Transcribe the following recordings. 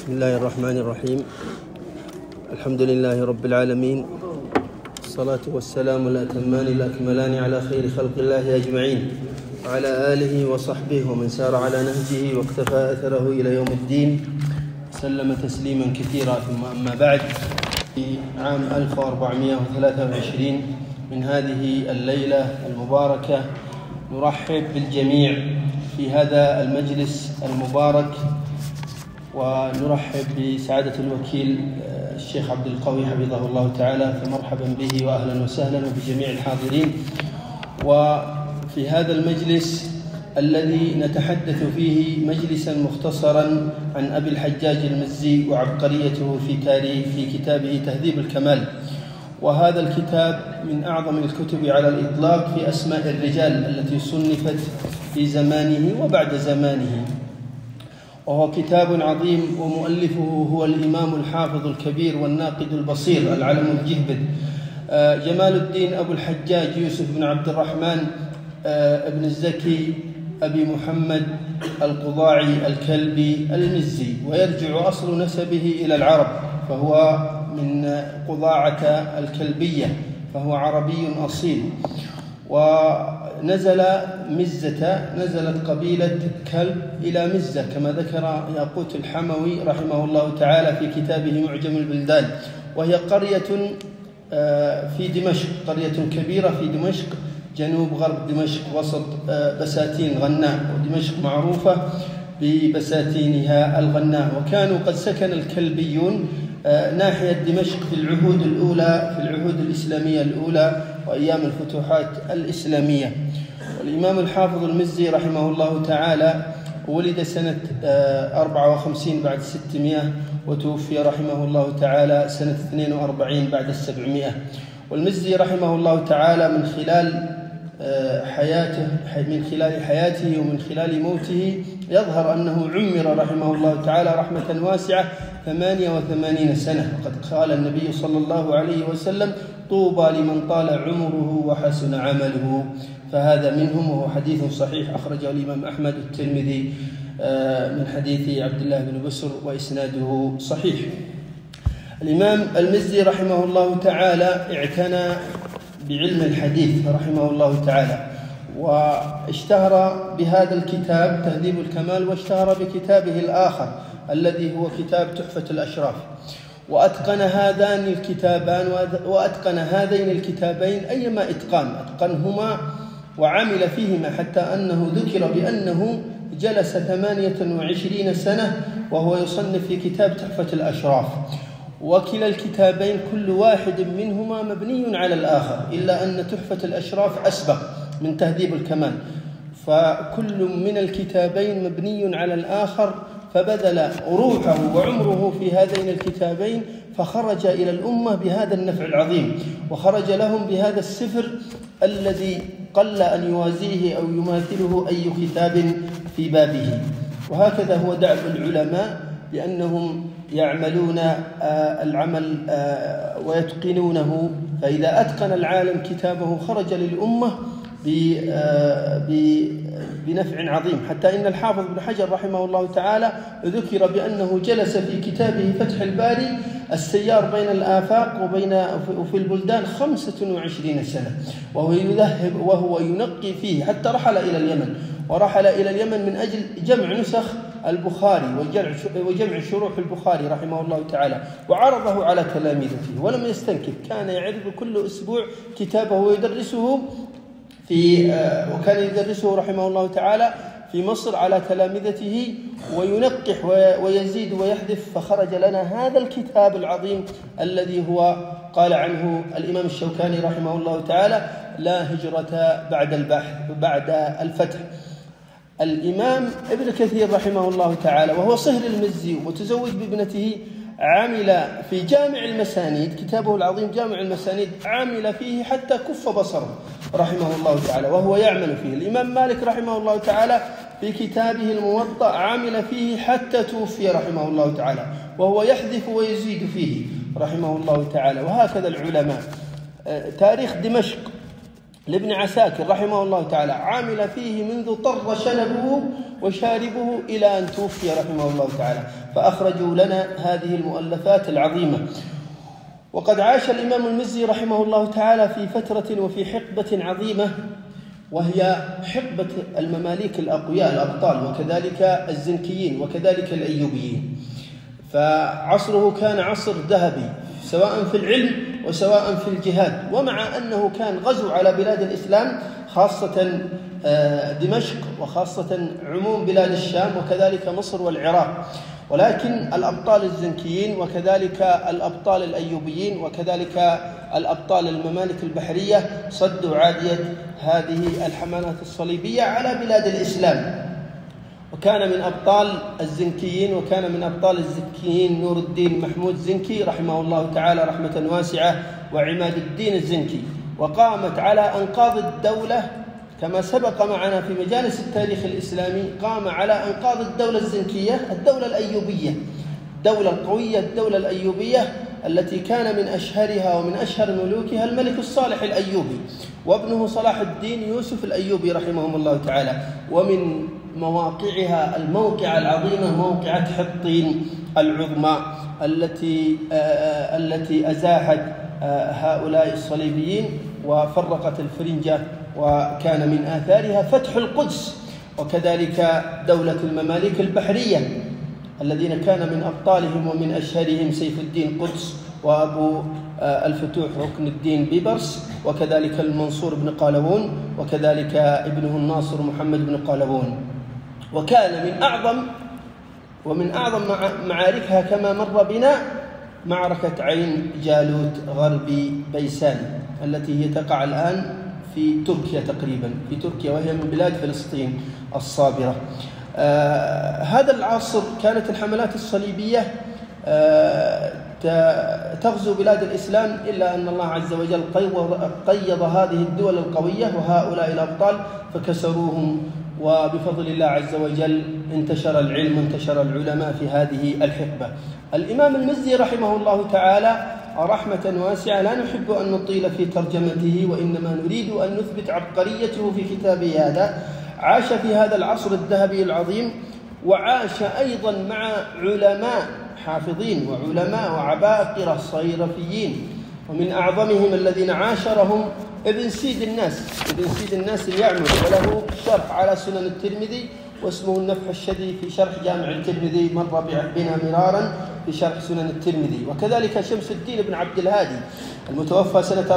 بسم الله الرحمن الرحيم. الحمد لله رب العالمين، الصلاة والسلام الأتمان الأكملان على خير خلق الله أجمعين، وعلى آله وصحبه ومن سار على نهجه واقتفى أثره إلى يوم الدين، سلم تسليما كثيرا. ثم أما بعد، في عام 1423 من هذه الليلة المباركة نرحب بالجميع في هذا المجلس المبارك، ونرحب بسعادة الوكيل الشيخ عبد القوي حفظه الله تعالى، فمرحبا به وأهلا وسهلا وبجميع الحاضرين. وفي هذا المجلس الذي نتحدث فيه مجلسا مختصرا عن أبي الحجاج المزي وعبقريته في كتابه تهذيب الكمال. وهذا الكتاب من أعظم الكتب على الإطلاق في أسماء الرجال التي صنفت في زمانه وبعد زمانه، وهو كتاب عظيم، ومؤلفه هو الإمام الحافظ الكبير والناقد البصير العلم الجهبذ جمال الدين أبو الحجاج يوسف بن عبد الرحمن ابن الزكي أبي محمد القضاعي الكلبي المزي، ويرجع أصل نسبه إلى العرب، فهو من قضاعة الكلبية، فهو عربي أصيل. ونزل مزة، نزلت قبيلة كلب إلى مزة كما ذكر ياقوت الحموي رحمه الله تعالى في كتابه معجم البلدان، وهي قرية في دمشق، قرية كبيرة في دمشق جنوب غرب دمشق وسط بساتين غناء، ودمشق معروفة ببساتينها الغناء. وكانوا قد سكن الكلبيون ناحية دمشق في العهود الأولى، في العهود الإسلامية الأولى وأيام الفتوحات الإسلامية. والإمام الحافظ المزي رحمه الله تعالى ولد سنة 54 بعد 600، وتوفي رحمه الله تعالى سنة 42 بعد 700. والمزي رحمه الله تعالى من خلال حياته ومن خلال موته يظهر أنه عمر رحمه الله تعالى رحمة واسعة 88 سنة، وقد قال النبي صلى الله عليه وسلم: طوبى لمن طال عمره وحسن عمله، فهذا منهم، وهو حديث صحيح أخرجه الإمام أحمد الترمذي من حديث عبد الله بن بسر وإسناده صحيح. الإمام المزي رحمه الله تعالى اعتنى بعلم الحديث رحمه الله تعالى، واشتهر بهذا الكتاب تهذيب الكمال، واشتهر بكتابه الآخر الذي هو كتاب تحفة الأشراف. وأتقن هذين الكتابين أيما أتقنهما وعمل فيهما، حتى أنه ذكر بأنه جلس 28 سنة وهو يصنف في كتاب تحفة الأشراف. وكلا الكتابين كل واحد منهما مبني على الآخر، إلا أن تحفة الأشراف أسبق من تهذيب الكمال، فكل من الكتابين مبني على الآخر، فبذل روحه وعمره في هذين الكتابين، فخرج إلى الأمة بهذا النفع العظيم، وخرج لهم بهذا السفر الذي قل أن يوازيه أو يماثله أي كتاب في بابه. وهكذا هو دأب العلماء، بأنهم يعملون العمل ويتقنونه، فإذا أتقن العالم كتابه خرج للأمة بنفع عظيم. حتى إن الحافظ بن حجر رحمه الله تعالى ذكر بأنه جلس في كتابه فتح الباري السيار بين الآفاق وفي البلدان 25 سنة، وهو يذهب وهو ينقي فيه، حتى رحل إلى اليمن، ورحل إلى اليمن من أجل جمع نسخ البخاري وجمع شروح البخاري رحمه الله تعالى، وعرضه على تلاميذه ولم يستنكف، كان يعرض كل أسبوع كتابه ويدرسه وكان يدرسه رحمه الله تعالى في مصر على تلامذته، وينقح ويزيد ويحذف، فخرج لنا هذا الكتاب العظيم الذي هو قال عنه الإمام الشوكاني رحمه الله تعالى: لا هجرة بعد الفتح. الإمام ابن كثير رحمه الله تعالى، وهو صهر المزي ومتزوج بابنته، عمل في جامع المسانيد، كتابه العظيم جامع المسانيد، عمل فيه حتى كف بصره رحمه الله تعالى، وهو يعمل فيه. الإمام مالك رحمه الله تعالى في كتابه الموطأ عمل فيه حتى توفي رحمه الله تعالى، وهو يحذف ويزيد فيه رحمه الله تعالى. وهكذا العلماء. تاريخ دمشق لابن عساكر رحمه الله تعالى عامل فيه منذ طر شنبه وشاربه إلى أن توفي رحمه الله تعالى، فأخرجوا لنا هذه المؤلفات العظيمة. وقد عاش الإمام المزي رحمه الله تعالى في فترة وفي حقبة عظيمة، وهي حقبة المماليك الأقوياء الأبطال، وكذلك الزنكيين، وكذلك الأيوبيين. فعصره كان عصر ذهبي سواء في العلم وسواء في الجهاد، ومع أنه كان غزو على بلاد الإسلام خاصة دمشق وخاصة عموم بلاد الشام وكذلك مصر والعراق، ولكن الأبطال الزنكيين وكذلك الأبطال الأيوبيين وكذلك الأبطال الممالك البحرية صدوا عادية هذه الحملات الصليبية على بلاد الإسلام. وكان من أبطال الزنكيين نور الدين محمود زنكي رحمه الله تعالى رحمة واسعة، وعماد الدين الزنكي. وقامت على أنقاض الدولة كما سبق معنا في مجالس التاريخ الإسلامي، قام على أنقاض الدولة الزنكية الدولة الأيوبية، الدولة القوية، الدولة الأيوبية التي كان من أشهرها ومن أشهر ملوكها الملك الصالح الأيوبي وابنه صلاح الدين يوسف الأيوبي رحمهم الله تعالى. ومن مواقعها الموقعة العظيمة موقعة حطين العظمى التي أزاحت هؤلاء الصليبيين وفرقت الفرنجة، وكان من آثارها فتح القدس، وكذلك دولة المماليك البحرية الذين كان من أبطالهم ومن أشهرهم سيف الدين قدس وأبو الفتوح ركن الدين بيبرس، وكذلك المنصور بن قالوون، وكذلك ابنه الناصر محمد بن قالوون. وكان من أعظم معاركها كما مر بنا معركة عين جالوت غربي بيسان التي هي تقع الآن في تركيا تقريبا، في تركيا، وهي من بلاد فلسطين الصابرة. هذا العصر كانت الحملات الصليبية تغزو بلاد الإسلام، إلا أن الله عز وجل قيض هذه الدول القوية وهؤلاء الأبطال فكسروهم، وبفضل الله عز وجل انتشر العلم وانتشر العلماء في هذه الحقبة. الإمام المزي رحمه الله تعالى رحمة واسعة لا نحب أن نطيل في ترجمته، وإنما نريد أن نثبت عبقريته في كتابه هذا. عاش في هذا العصر الذهبي العظيم، وعاش أيضا مع علماء حافظين وعلماء وعباقرة صيرفيين، ومن أعظمهم الذين عاشرهم ابن سيد الناس اليعمري، وله شرح على سنن الترمذي واسمه النفح الشديد في شرح جامع الترمذي، مر بنا مرارا في شرح سنن الترمذي. وكذلك شمس الدين بن عبد الهادي المتوفى سنة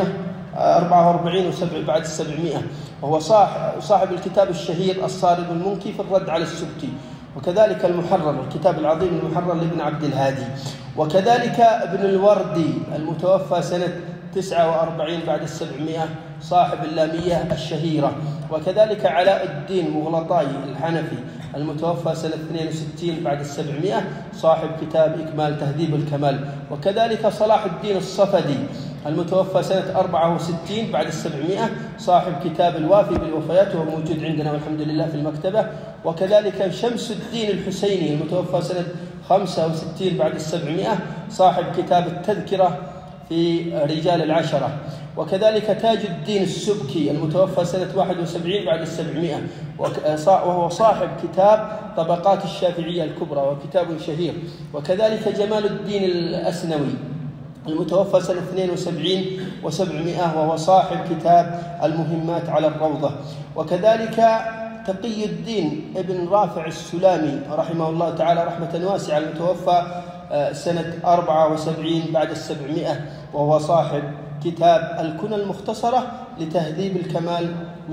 444 بعد 700، وهو صاحب الكتاب الشهير الصارم المنكي في الرد على السبكي، وكذلك المحرر، الكتاب العظيم المحرر لابن عبد الهادي، وكذلك ابن الوردي المتوفى سنة 49 بعد 700 صاحب اللامية الشهيرة، وكذلك علاء الدين مغلطاي الحنفي المتوفى سنة 62 بعد 700 صاحب كتاب إكمال تهذيب الكمال، وكذلك صلاح الدين الصفدي المتوفى سنة 64 بعد 700 صاحب كتاب الوافي بالوفيات، وهو موجود عندنا والحمد لله في المكتبة، وكذلك شمس الدين الحسيني المتوفى سنة 65 بعد 700 صاحب كتاب التذكرة في رجال العشرة، وكذلك تاج الدين السبكي المتوفى سنة 71 بعد 700 وهو صاحب كتاب طبقات الشافعية الكبرى وكتاب شهير، وكذلك جمال الدين الأسنوي المتوفى سنة 72 و700 وهو صاحب كتاب المهمات على الروضة، وكذلك تقي الدين ابن رافع السلامي رحمه الله تعالى رحمة واسعة المتوفى سنة 74 بعد 700 وهو صاحب كتاب الكنى المختصرة لتهذيب الكمال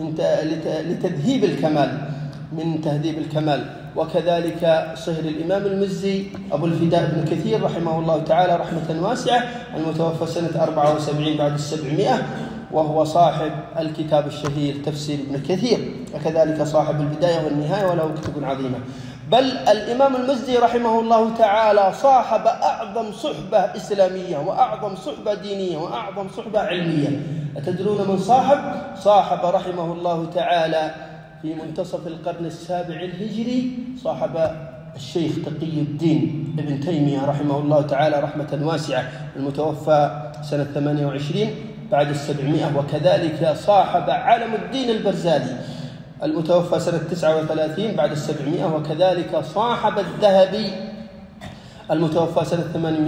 من تهذيب الكمال، وكذلك صهر الإمام المزي أبو الفداء بن كثير رحمه الله تعالى رحمة واسعة المتوفى سنة 74 بعد 700 وهو صاحب الكتاب الشهير تفسير ابن كثير، وكذلك صاحب البداية والنهاية وله كتب عظيمة. بل الإمام المزي رحمه الله تعالى صاحب أعظم صحبة إسلامية وأعظم صحبة دينية وأعظم صحبة علمية. أتدرون من صاحب رحمه الله تعالى في منتصف القرن السابع الهجري صاحب الشيخ تقي الدين ابن تيمية رحمه الله تعالى رحمة واسعة المتوفى سنة 28 بعد 700. وكذلك صاحب علم الدين البرزالي المتوفى سنة 39 بعد 700. وكذلك صاحب الذهبي المتوفى سنة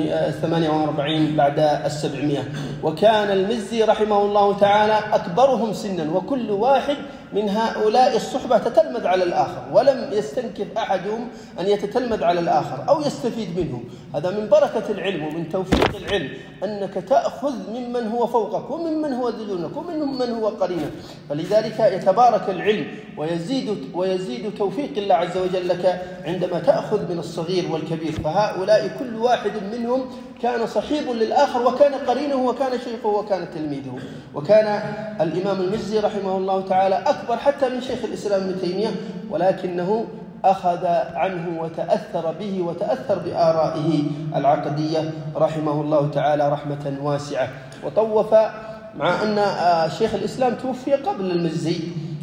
48 بعد 700. وكان المزي رحمه الله تعالى أكبرهم سنا، وكل واحد من هؤلاء الصحبة تتلمذ على الآخر، ولم يستنكف أحدهم أن يتتلمذ على الآخر أو يستفيد منه. هذا من بركة العلم ومن توفيق العلم، أنك تأخذ ممن هو فوقك وممن هو دونك وممن هو قرينك. فلذلك يتبارك العلم ويزيد توفيق الله عز وجل لك عندما تأخذ من الصغير والكبير. فهؤلاء كل واحد منهم كان صحيب للآخر، وكان قرينه، وكان شيخه، وكان تلميذه. وكان الإمام المزي رحمه الله تعالى أكبر حتى من شيخ الإسلام ابن تيمية، ولكنه أخذ عنه وتأثر به وتأثر بآرائه العقدية رحمه الله تعالى رحمة واسعة. وطوف، مع أن شيخ الإسلام توفي قبل المزي،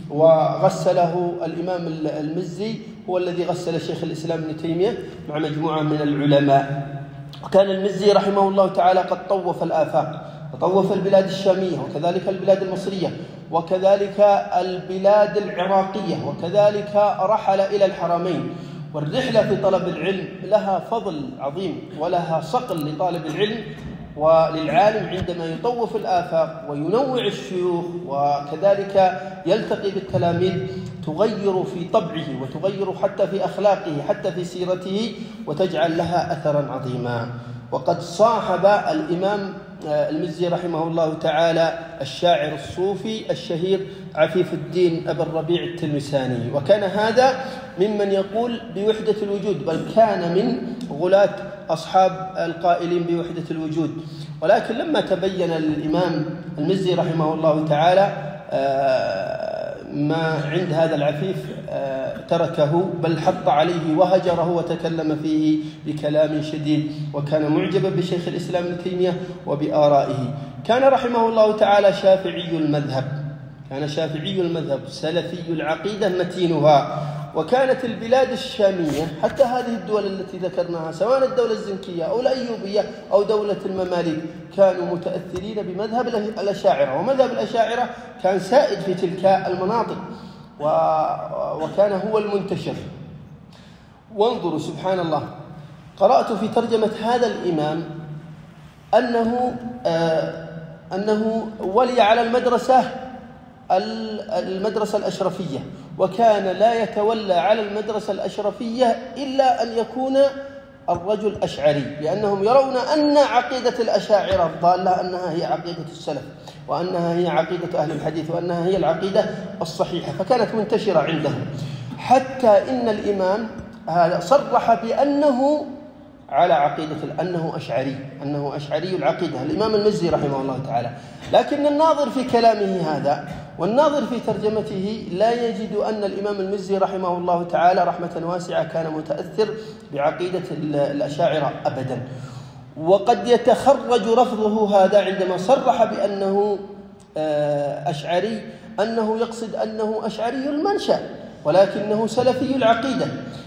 وغسله الإمام المزي هو الذي غسل شيخ الإسلام ابن تيمية مع مجموعة من العلماء. وكان المزي رحمه الله تعالى قد طوف الآفاق، وطوف البلاد الشامية، وكذلك البلاد المصرية، وكذلك البلاد العراقية، وكذلك رحل إلى الحرمين. والرحلة في طلب العلم لها فضل عظيم ولها صقل لطالب العلم وللعالم عندما يطوف الآفاق وينوع الشيوخ، وكذلك يلتقي بالتلاميذ، تغير في طبعه وتغير حتى في أخلاقه حتى في سيرته، وتجعل لها أثرا عظيما. وقد صاحب الإمام المزي رحمه الله تعالى الشاعر الصوفي الشهير عفيف الدين أبا الربيع التلمساني، وكان هذا ممن يقول بوحدة الوجود، بل كان من غلاة أصحاب القائلين بوحدة الوجود. ولكن لما تبين للإمام المزي رحمه الله تعالى ما عند هذا العفيف تركه، بل حط عليه وهجره وتكلم فيه بكلام شديد، وكان معجبا بشيخ الإسلام ابن تيمية وبآرائه. كان رحمه الله تعالى شافعي المذهب، كان شافعي المذهب سلفي العقيدة متينها. وكانت البلاد الشامية حتى هذه الدول التي ذكرناها، سواء الدولة الزنكية أو الأيوبية أو دولة المماليك، كانوا متأثرين بمذهب الأشاعرة، ومذهب الأشاعرة كان سائد في تلك المناطق وكان هو المنتشر. وانظروا سبحان الله، قرأت في ترجمة هذا الإمام أنه ولي على المدرسة الأشرفية، وكان لا يتولى على المدرسة الأشرفية إلا أن يكون الرجل أشعري، لأنهم يرون أن عقيدة الأشاعرة الضالة أنها هي عقيدة السلف، وأنها هي عقيدة أهل الحديث، وأنها هي العقيدة الصحيحة، فكانت منتشرة عندهم. حتى إن الإمام هذا صرح بأنه على عقيدة أنه أشعري العقيدة، الإمام المزي رحمه الله تعالى. لكن الناظر في كلامه هذا والناظر في ترجمته لا يجد أن الإمام المزي رحمه الله تعالى رحمة واسعة كان متأثر بعقيدة الأشاعرة أبدا. وقد يتخرج رفضه هذا عندما صرح بأنه أشعري، أنه يقصد أنه أشعري المنشأ ولكنه سلفي العقيدة.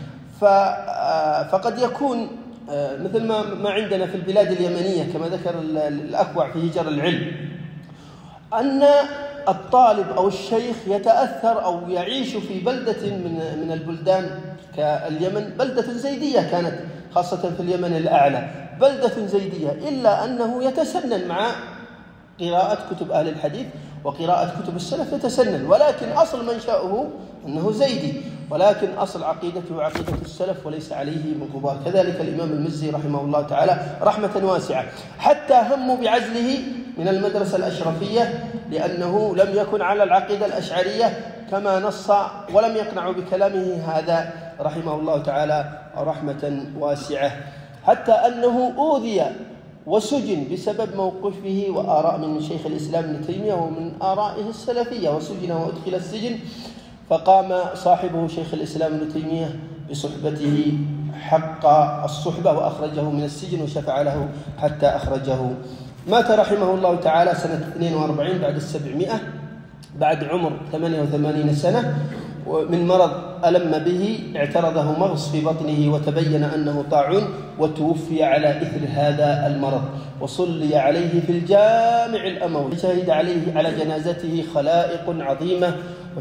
فقد يكون مثل ما عندنا في البلاد اليمنية كما ذكر الأكوع في هجر العلم، أن الطالب أو الشيخ يتأثر أو يعيش في بلدة من البلدان كاليمن، بلدة زيدية كانت خاصة في اليمن الأعلى، بلدة زيدية، إلا أنه يتسنن مع قراءة كتب أهل الحديث وقراءة كتب السلف، يتسنن، ولكن أصل منشأه أنه زيدي، ولكن أصل عقيدته عقيدة السلف وليس عليه من غبار. كذلك الإمام المزي رحمه الله تعالى رحمة واسعة، حتى هموا بعزله من المدرسة الأشرفية لأنه لم يكن على العقيدة الأشعرية كما نص، ولم يقنعوا بكلامه هذا رحمه الله تعالى رحمة واسعة، حتى أنه أوذي وسجن بسبب موقفه وآراء من شيخ الإسلام ابن تيمية ومن آرائه السلفية، وسجن وأدخل السجن، فقام صاحبه شيخ الإسلام ابن تيمية بصحبته حق الصحبة وأخرجه من السجن وشفع له حتى أخرجه. مات رحمه الله تعالى سنة 42 بعد 700 بعد عمر 88 سنة، من مرض ألم به اعترضه مغص في بطنه وتبين أنه طاعون، وتوفي على إثر هذا المرض، وصلي عليه في الجامع الأموي. شهد عليه على جنازته خلائق عظيمة،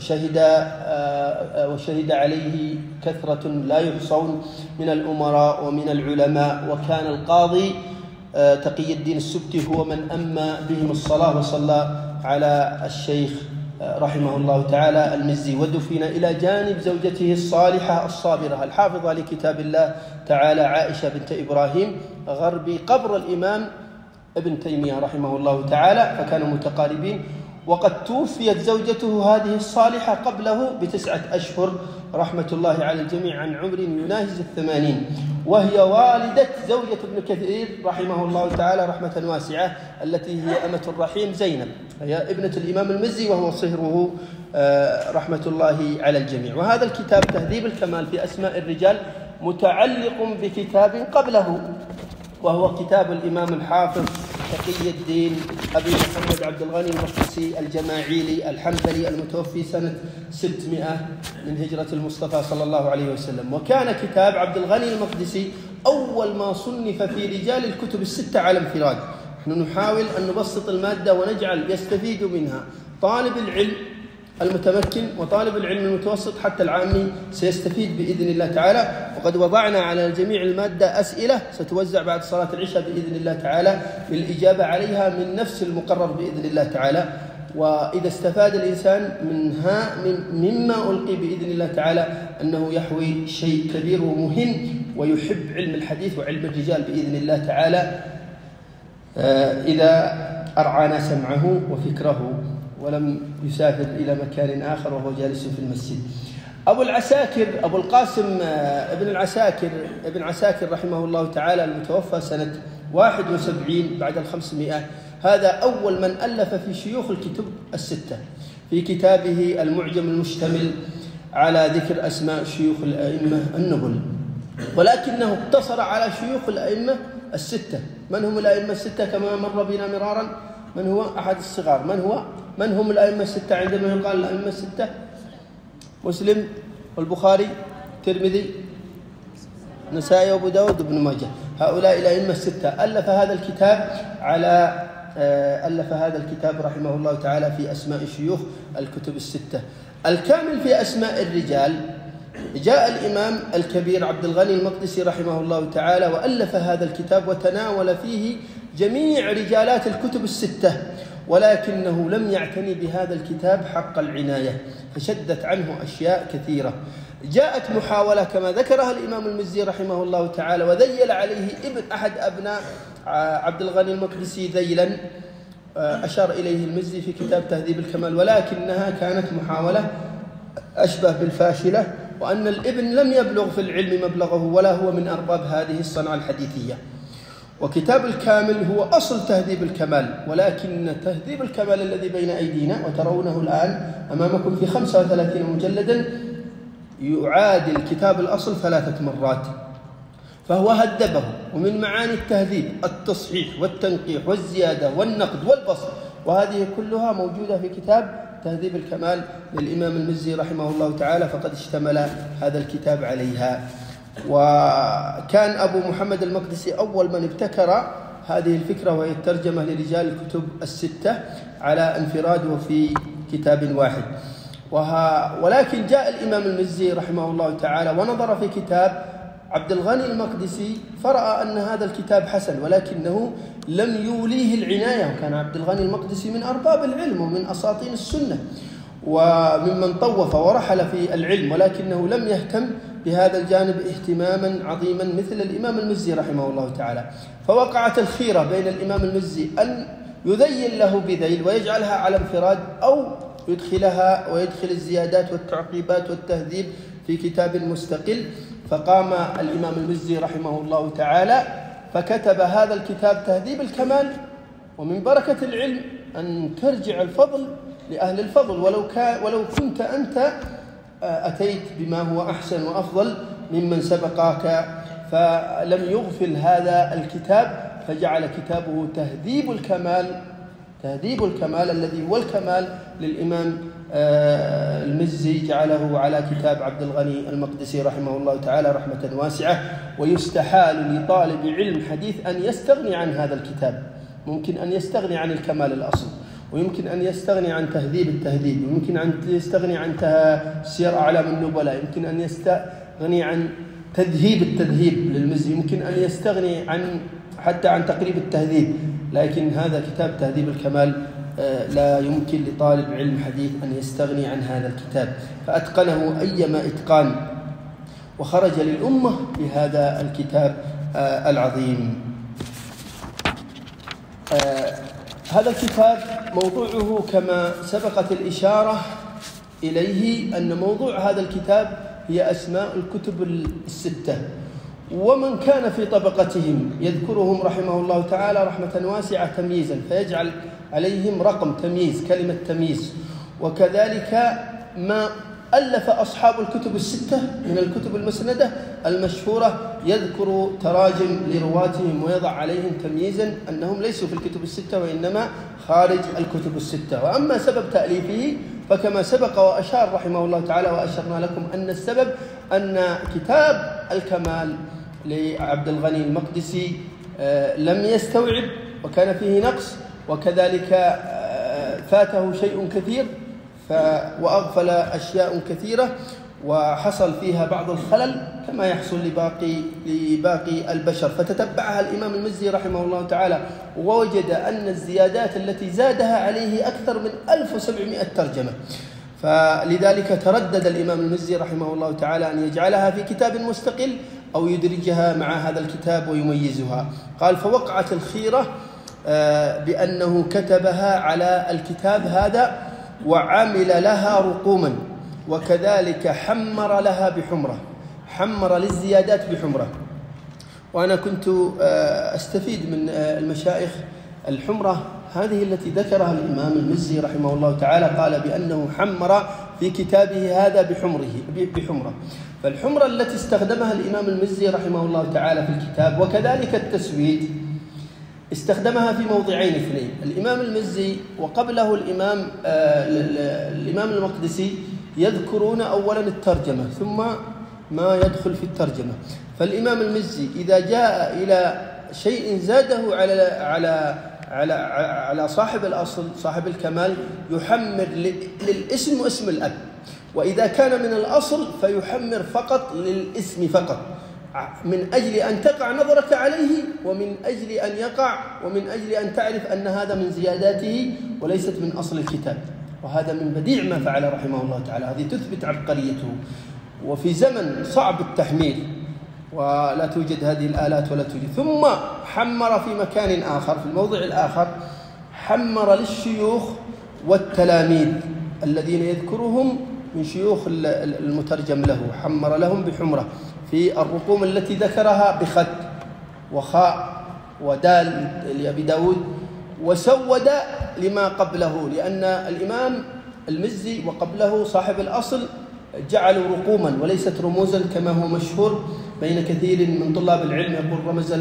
وشهد عليه كثرة لا يحصون من الأمراء ومن العلماء. وكان القاضي تقي الدين السبكي هو من أما بهم الصلاة وصلى على الشيخ رحمه الله تعالى المزي، ودفن إلى جانب زوجته الصالحة الصابرة الحافظة لكتاب الله تعالى عائشة بنت إبراهيم غربي قبر الإمام ابن تيمية رحمه الله تعالى، فكانوا متقاربين. وقد توفيت زوجته هذه الصالحة قبله ب9 أشهر رحمة الله على الجميع عن عمر يناهز 80، وهي والدة زوجة ابن كثير رحمه الله تعالى رحمة واسعة، التي هي أمة الرحيم زينب، هي ابنة الإمام المزي وهو صهره رحمة الله على الجميع. وهذا الكتاب تهذيب الكمال في أسماء الرجال متعلق بكتاب قبله، وهو كتاب الإمام الحافظ تقي الدين أبي محمد عبد الغني المقدسي الجماعيلي الحنبلي المتوفي سنة 600 من هجرة المصطفى صلى الله عليه وسلم. وكان كتاب عبد الغني المقدسي أول ما صنف في رجال الكتب الستة على انفراد. نحن نحاول أن نبسط المادة ونجعل يستفيد منها طالب العلم المتمكن وطالب العلم المتوسط، حتى العامي سيستفيد بإذن الله تعالى. وقد وضعنا على جميع المادة أسئلة ستوزع بعد صلاة العشاء بإذن الله تعالى للإجابة عليها من نفس المقرر بإذن الله تعالى. وإذا استفاد الإنسان منها مما ألقي بإذن الله تعالى أنه يحوي شيء كبير ومهم ويحب علم الحديث وعلم الرجال بإذن الله تعالى، إذا أرعانا سمعه وفكره ولم يسافر إلى مكان آخر وهو جالس في المسجد. أبو القاسم ابن عساكر رحمه الله تعالى المتوفى سنة 71 بعد 500، هذا أول من ألف في شيوخ الكتب الستة في كتابه المعجم المشتمل على ذكر أسماء شيوخ الأئمة النبل، ولكنه اقتصر على شيوخ الأئمة الستة. من هم الأئمة الستة كما مر بنا مرارا؟ من هو أحد الصغار؟ من هم الأئمة الستة عندما يقال الأئمة الستة؟ مسلم والبخاري الترمذي النسائي وابو داود وابن ماجه، هؤلاء الأئمة الستة. ألف هذا الكتاب رحمه الله تعالى في أسماء شيوخ الكتب الستة. الكامل في أسماء الرجال جاء الإمام الكبير عبد الغني المقدسي رحمه الله تعالى وألف هذا الكتاب وتناول فيه جميع رجالات الكتب الستة، ولكنه لم يعتني بهذا الكتاب حق العناية، فشدت عنه أشياء كثيرة. جاءت محاولة كما ذكرها الإمام المزي رحمه الله تعالى، وذيل عليه أحد أبناء عبد الغني المقدسي ذيلا أشار إليه المزي في كتاب تهذيب الكمال، ولكنها كانت محاولة أشبه بالفاشلة، وأن الابن لم يبلغ في العلم مبلغه ولا هو من أرباب هذه الصنعة الحديثية. وكتاب الكامل هو أصل تهذيب الكمال، ولكن تهذيب الكمال الذي بين أيدينا وترونه الآن أمامكم في 35 مجلدا يعادل كتاب الأصل 3 مرات، فهو هذبه. ومن معاني التهذيب التصحيح والتنقيح والزيادة والنقد والبسط، وهذه كلها موجودة في كتاب تهذيب الكمال للإمام المزي رحمه الله تعالى، فقد اشتمل هذا الكتاب عليها. وكان أبو محمد المقدسي أول من ابتكر هذه الفكرة، وهي الترجمة لرجال الكتب الستة على انفراد وفي كتاب واحد. ولكن جاء الإمام المزي رحمه الله تعالى ونظر في كتاب عبد الغني المقدسي فرأى أن هذا الكتاب حسن، ولكنه لم يوليه العناية. وكان عبد الغني المقدسي من أرباب العلم ومن أساطين السنة وممن طوف ورحل في العلم، ولكنه لم يهتم بهذا الجانب اهتماما عظيما مثل الإمام المزي رحمه الله تعالى. فوقعت الخيرة بين الإمام المزي أن يذيل له بذيل ويجعلها على انفراد، أو يدخل الزيادات والتعقيبات والتهذيب في كتاب مستقل. فقام الإمام المزي رحمه الله تعالى فكتب هذا الكتاب تهذيب الكمال. ومن بركة العلم أن ترجع الفضل لأهل الفضل، ولو كنت أنت أتيت بما هو أحسن وأفضل ممن سبقك، فلم يغفل هذا الكتاب فجعل كتابه تهذيب الكمال تهذيب الكمال الذي هو الكمال للإمام المزي جعله على كتاب عبد الغني المقدسي رحمه الله تعالى رحمة واسعة. ويستحال لطالب علم حديث أن يستغني عن هذا الكتاب. ممكن أن يستغني عن الكمال الأصل، ويمكن أن يستغني عن تهذيب التهذيب، ويمكن أن يستغني عن سير أعلام النبلاء، يمكن أن يستغني عن تذهيب التذهيب للمزي، يمكن أن يستغني حتى عن تقريب التهذيب، لكن هذا كتاب تهذيب الكمال لا يمكن لطالب علم حديث أن يستغني عن هذا الكتاب، فأتقنه أيما إتقان، وخرج للأمة بهذا الكتاب العظيم. هذا الكتاب موضوعه كما سبقت الإشارة إليه أن موضوع هذا الكتاب هي أسماء الكتب الستة، ومن كان في طبقتهم يذكرهم رحمه الله تعالى رحمة واسعة تمييزا، فيجعل عليهم رقم تمييز، كلمة تمييز. وكذلك ما ألف أصحاب الكتب الستة من الكتب المسندة المشهورة يذكر تراجم لرواتهم ويضع عليهم تمييزا أنهم ليسوا في الكتب الستة وإنما خارج الكتب الستة. وأما سبب تأليفه فكما سبق وأشار رحمه الله تعالى وأشرنا لكم أن السبب أن كتاب الكمال لعبد الغني المقدسي لم يستوعب وكان فيه نقص، وكذلك فاته شيء كثير وأغفل أشياء كثيرة وحصل فيها بعض الخلل كما يحصل لباقي البشر، فتتبعها الإمام المزي رحمه الله تعالى ووجد أن الزيادات التي زادها عليه أكثر من 1700 ترجمة، فلذلك تردد الإمام المزي رحمه الله تعالى أن يجعلها في كتاب مستقل أو يدرجها مع هذا الكتاب ويميزها. قال: فوقعت الخيرة بأنه كتبها على الكتاب هذا وعمل لها رقوما، وكذلك حمر لها بحمرة، حمر للزيادات بحمرة. وأنا كنت أستفيد من المشايخ الحمرة هذه التي ذكرها الإمام المزي رحمه الله تعالى، قال بأنه حمر في كتابه هذا بحمرة. فالحمرة التي استخدمها الإمام المزي رحمه الله تعالى في الكتاب وكذلك التسويد استخدمها في موضعين اثنين. الإمام المزي وقبله الإمام المقدسي يذكرون أولا الترجمة ثم ما يدخل في الترجمة. فالإمام المزي إذا جاء إلى شيء زاده على صاحب الأصل صاحب الكمال يحمر للاسم واسم الأب، وإذا كان من الأصل فيحمر فقط للاسم فقط، من أجل أن تقع نظرك عليه ومن أجل أن يقع ومن أجل أن تعرف أن هذا من زياداته وليست من أصل الكتاب. وهذا من بديع ما فعل رحمه الله تعالى، هذه تثبت عبقريته. وفي زمن صعب التحميل ولا توجد هذه الآلات ولا توجد، ثم حمر في مكان آخر في الموضع الآخر، حمر للشيوخ والتلاميذ الذين يذكرهم من شيوخ المترجم له، حمر لهم بحمرة في الرقوم التي ذكرها بخط وخاء ودال لأبي داود، وسود لما قبله، لأن الإمام المزي وقبله صاحب الأصل جعلوا رقوما وليست رموزا كما هو مشهور بين كثير من طلاب العلم، يقول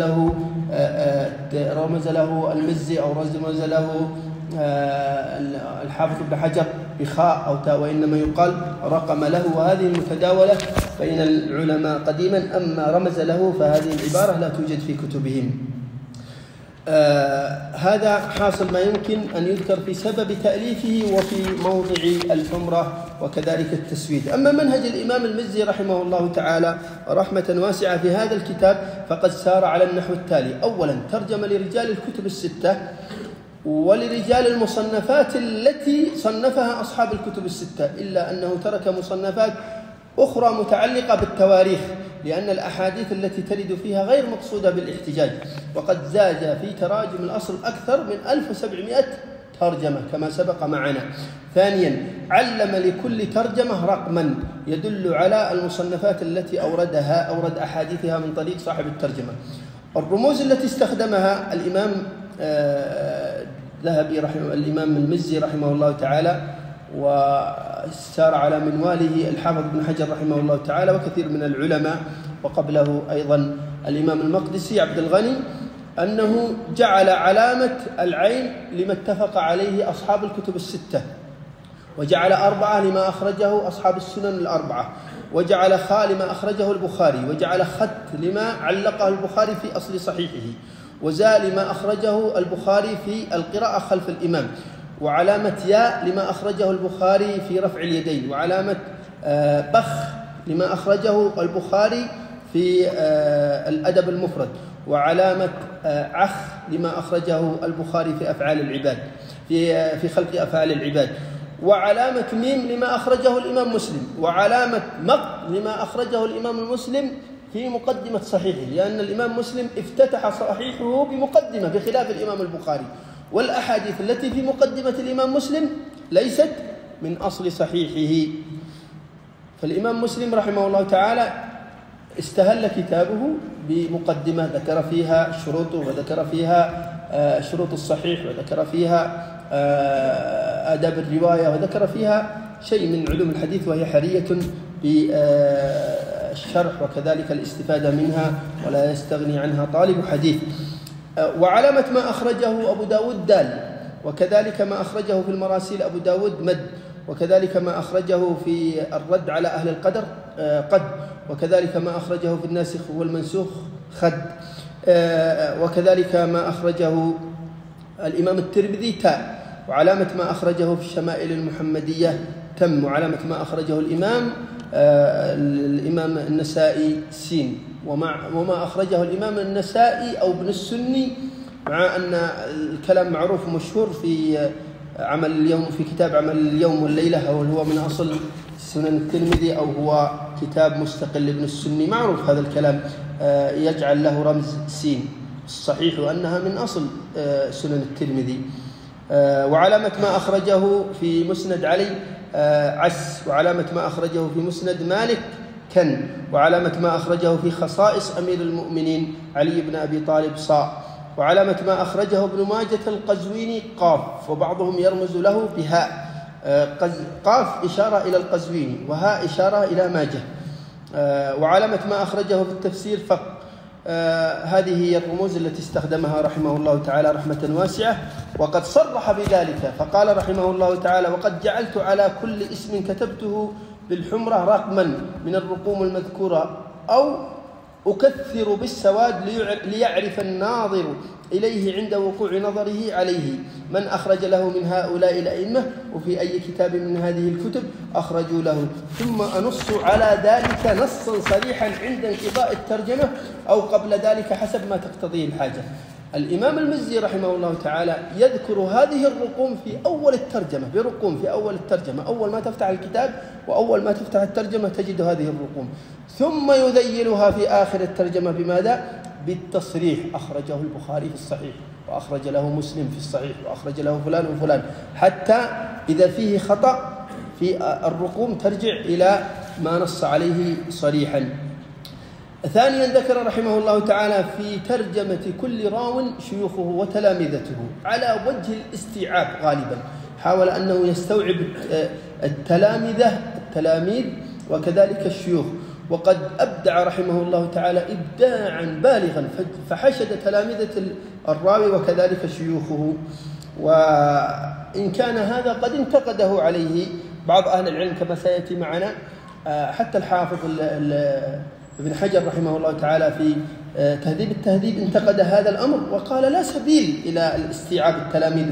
رمز له المزي أو رمز له الحافظ ابن حجر بخاء أو تاء، وإنما يقال رقم له، وهذه المتداولة بين العلماء قديما. أما رمز له فهذه العبارة لا توجد في كتبهم. هذا حاصل ما يمكن أن يذكر في سبب تأليفه وفي موضع الحمرة وكذلك التسويد. أما منهج الإمام المزي رحمه الله تعالى رحمة واسعة في هذا الكتاب فقد سار على النحو التالي: أولا ترجم لرجال الكتب الستة ولرجال المصنفات التي صنفها أصحاب الكتب الستة، إلا أنه ترك مصنفات أخرى متعلقة بالتواريخ، لأن الأحاديث التي ترد فيها غير مقصودة بالاحتجاج، وقد زاد في تراجم الأصل أكثر من 1700 ترجمة كما سبق معنا. ثانيا علم لكل ترجمة رقما يدل على المصنفات التي أورد أحاديثها من طريق صاحب الترجمة. الرموز التي استخدمها الإمام الإمام المزي رحمه الله تعالى وسار على منواله الحافظ بن حجر رحمه الله تعالى وكثير من العلماء، وقبله أيضا الإمام المقدسي عبد الغني، أنه جعل علامة العين لما اتفق عليه أصحاب الكتب الستة، وجعل 4 لما أخرجه أصحاب السنن ال4، وجعل خاء لما أخرجه البخاري، وجعل خط لما علقه البخاري في أصل صحيحه، وزاء لما أخرجه البخاري في القراءة خلف الإمام، وعلامة ياء لما أخرجه البخاري في رفع اليدين، وعلامة بخ لما أخرجه البخاري في الأدب المفرد، وعلامة عخ لما أخرجه البخاري في أفعال العباد في خلق أفعال العباد، وعلامة ميم لما أخرجه الإمام مسلم، وعلامة مق لما أخرجه الإمام المسلم في مقدمة صحيحه، لأن الإمام مسلم افتتح صحيحه بمقدمة بخلاف الإمام البخاري، والأحاديث التي في مقدمة الإمام مسلم ليست من أصل صحيحه. فالإمام مسلم رحمه الله تعالى استهل كتابه بمقدمة ذكر فيها شروطه، وذكر فيها شروط الصحيح، وذكر فيها آداب الرواية، وذكر فيها شيء من علوم الحديث، وهي حرية بالشرح وكذلك الاستفادة منها، ولا يستغني عنها طالب حديث. وعلامة ما أخرجه أبو داود دال، وكذلك ما أخرجه في المراسيل أبو داود مد، وكذلك ما أخرجه في الرد على أهل القدر قد، وكذلك ما أخرجه في الناسخ والمنسوخ خد، وكذلك ما أخرجه الإمام الترمذي تاء، وعلامة ما أخرجه في الشمائل المحمدية تم، وعلامة ما أخرجه الإمام النسائي سين، وما أخرجه الإمام النسائي أو ابن السني، مع أن الكلام معروف ومشهور في عمل اليوم، في كتاب عمل اليوم والليلة، أو هو من أصل سنن الترمذي، أو هو كتاب مستقل ابن السني، معروف هذا الكلام، يجعل له رمز سين، الصحيح أنها من أصل سنن الترمذي. وعلامة ما أخرجه في مسند علي عس، وعلامة ما أخرجه في مسند مالك كن، وعلامة ما أخرجه في خصائص أمير المؤمنين علي بن أبي طالب صاء، وعلامة ما أخرجه ابن ماجة القزويني قاف، وبعضهم يرمز له بهاء، قاف إشارة إلى القزويني، وهاء إشارة إلى ماجة. وعلامة ما أخرجه في التفسير فق. هذه هي الرموز التي استخدمها رحمه الله تعالى رحمة واسعة، وقد صرح بذلك فقال رحمه الله تعالى: وقد جعلت على كل اسم كتبته بالحمرة رقما من الرقوم المذكورة، أو أكثر بالسواد ليعرف الناظر إليه عند وقوع نظره عليه من أخرج له من هؤلاء الأئمة، وفي أي كتاب من هذه الكتب أخرجوا له، ثم أنص على ذلك نصا صريحا عند انقضاء الترجمة أو قبل ذلك حسب ما تقتضيه الحاجة. الإمام المزي رحمه الله تعالى يذكر هذه الرقوم في أول الترجمة، برقوم في أول الترجمة، أول ما تفتح الكتاب وأول ما تفتح الترجمة تجد هذه الرقوم، ثم يذيلها في آخر الترجمة بماذا؟ بالتصريح: أخرجه البخاري في الصحيح، وأخرج له مسلم في الصحيح، وأخرج له فلان وفلان، حتى إذا فيه خطأ في الرقوم ترجع إلى ما نص عليه صريحا. ثانيا ذكر رحمه الله تعالى في ترجمة كل راو شيوخه وتلامذته على وجه الاستيعاب غالبا، حاول أنه يستوعب التلاميذ وكذلك الشيوخ، وقد أبدع رحمه الله تعالى إبداعا بالغا، فحشد تلامذة الراوي وكذلك شيوخه. وإن كان هذا قد انتقده عليه بعض أهل العلم كما سيأتي معنا، حتى الحافظ ابن حجر رحمه الله تعالى في تهذيب التهذيب انتقد هذا الأمر وقال: لا سبيل إلى الاستيعاب التلاميذ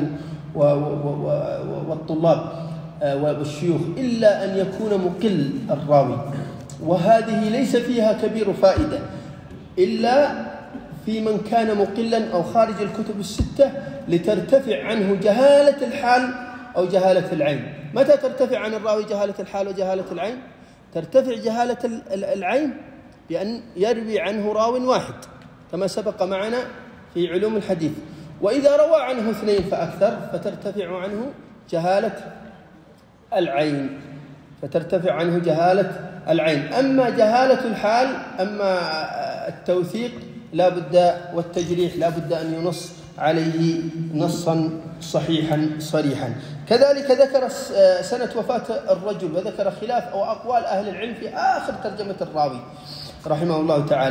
والطلاب والشيوخ إلا أن يكون مقل الراوي، وهذه ليس فيها كبير فائدة إلا في من كان مقلا أو خارج الكتب الستة، لترتفع عنه جهالة الحال أو جهالة العين. متى ترتفع عن الراوي جهالة الحال وجهالة العين؟ ترتفع جهالة العين بأن يروي عنه راو واحد كما سبق معنا في علوم الحديث، وإذا روى عنه 2 فأكثر فترتفع عنه جهالة العين، أما جهالة الحال، أما التوثيق لا بد والتجريح لا بد أن ينص عليه نصا صحيحا صريحا. كذلك ذكر سنة وفاة الرجل، وذكر خلاف أو أقوال أهل العلم في آخر ترجمة الراوي رحمه الله تعالى.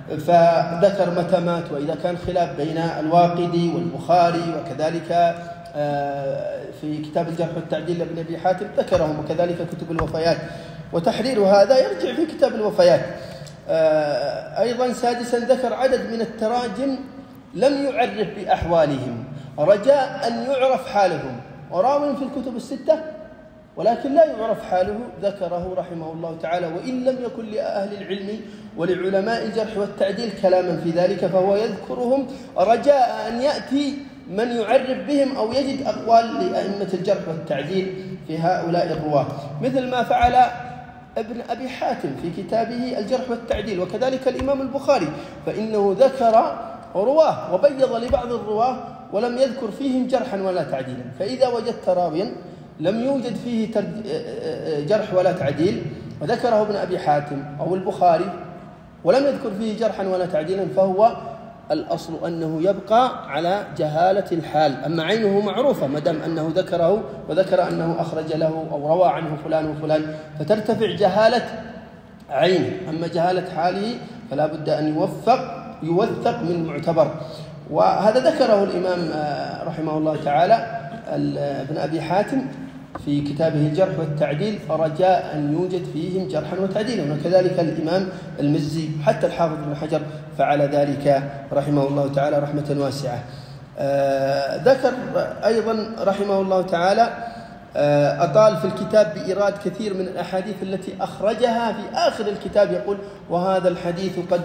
فذكر متى مات، وإذا كان خلاف بين الواقدي والبخاري، وكذلك في كتاب الجرح والتعديل لابن أبي حاتم ذكرهم، وكذلك كتب الوفيات، وتحرير هذا يرجع في كتاب الوفيات. أيضا سادسا ذكر عدد من التراجم لم يعرف بأحوالهم رجاء أن يعرف حالهم، وراو في الكتب الستة ولكن لا يعرف حاله ذكره رحمه الله تعالى، وإن لم يكن لأهل العلم ولعلماء الجرح والتعديل كلاما في ذلك، فهو يذكرهم رجاء أن يأتي من يعرف بهم أو يجد أقوال لأئمة الجرح والتعديل في هؤلاء الرواة، مثل ما فعل ابن أبي حاتم في كتابه الجرح والتعديل، وكذلك الإمام البخاري، فإنه ذكر رواه وبيض لبعض الرواه ولم يذكر فيهم جرحا ولا تعديلا. فإذا وجدت راويا لم يوجد فيه جرح ولا تعديل وذكره ابن أبي حاتم أو البخاري ولم يذكر فيه جرحا ولا تعديلا، فهو الأصل أنه يبقى على جهالة الحال، أما عينه معروفة ما دام أنه ذكره وذكر أنه أخرج له أو روى عنه فلان وفلان، فترتفع جهالة عينه، أما جهالة حاله فلا بد أن يوثق من معتبر. وهذا ذكره الإمام رحمه الله تعالى ابن أبي حاتم في كتابه الجرح والتعديل، فرجاء أن يوجد فيهم جرحا وتعديلا، وكذلك الإمام المزي، حتى الحافظ بن حجر فعل ذلك رحمه الله تعالى رحمة واسعة. ذكر أيضا رحمه الله تعالى أطال في الكتاب بإيراد كثير من الأحاديث التي أخرجها في آخر الكتاب، يقول وهذا الحديث قد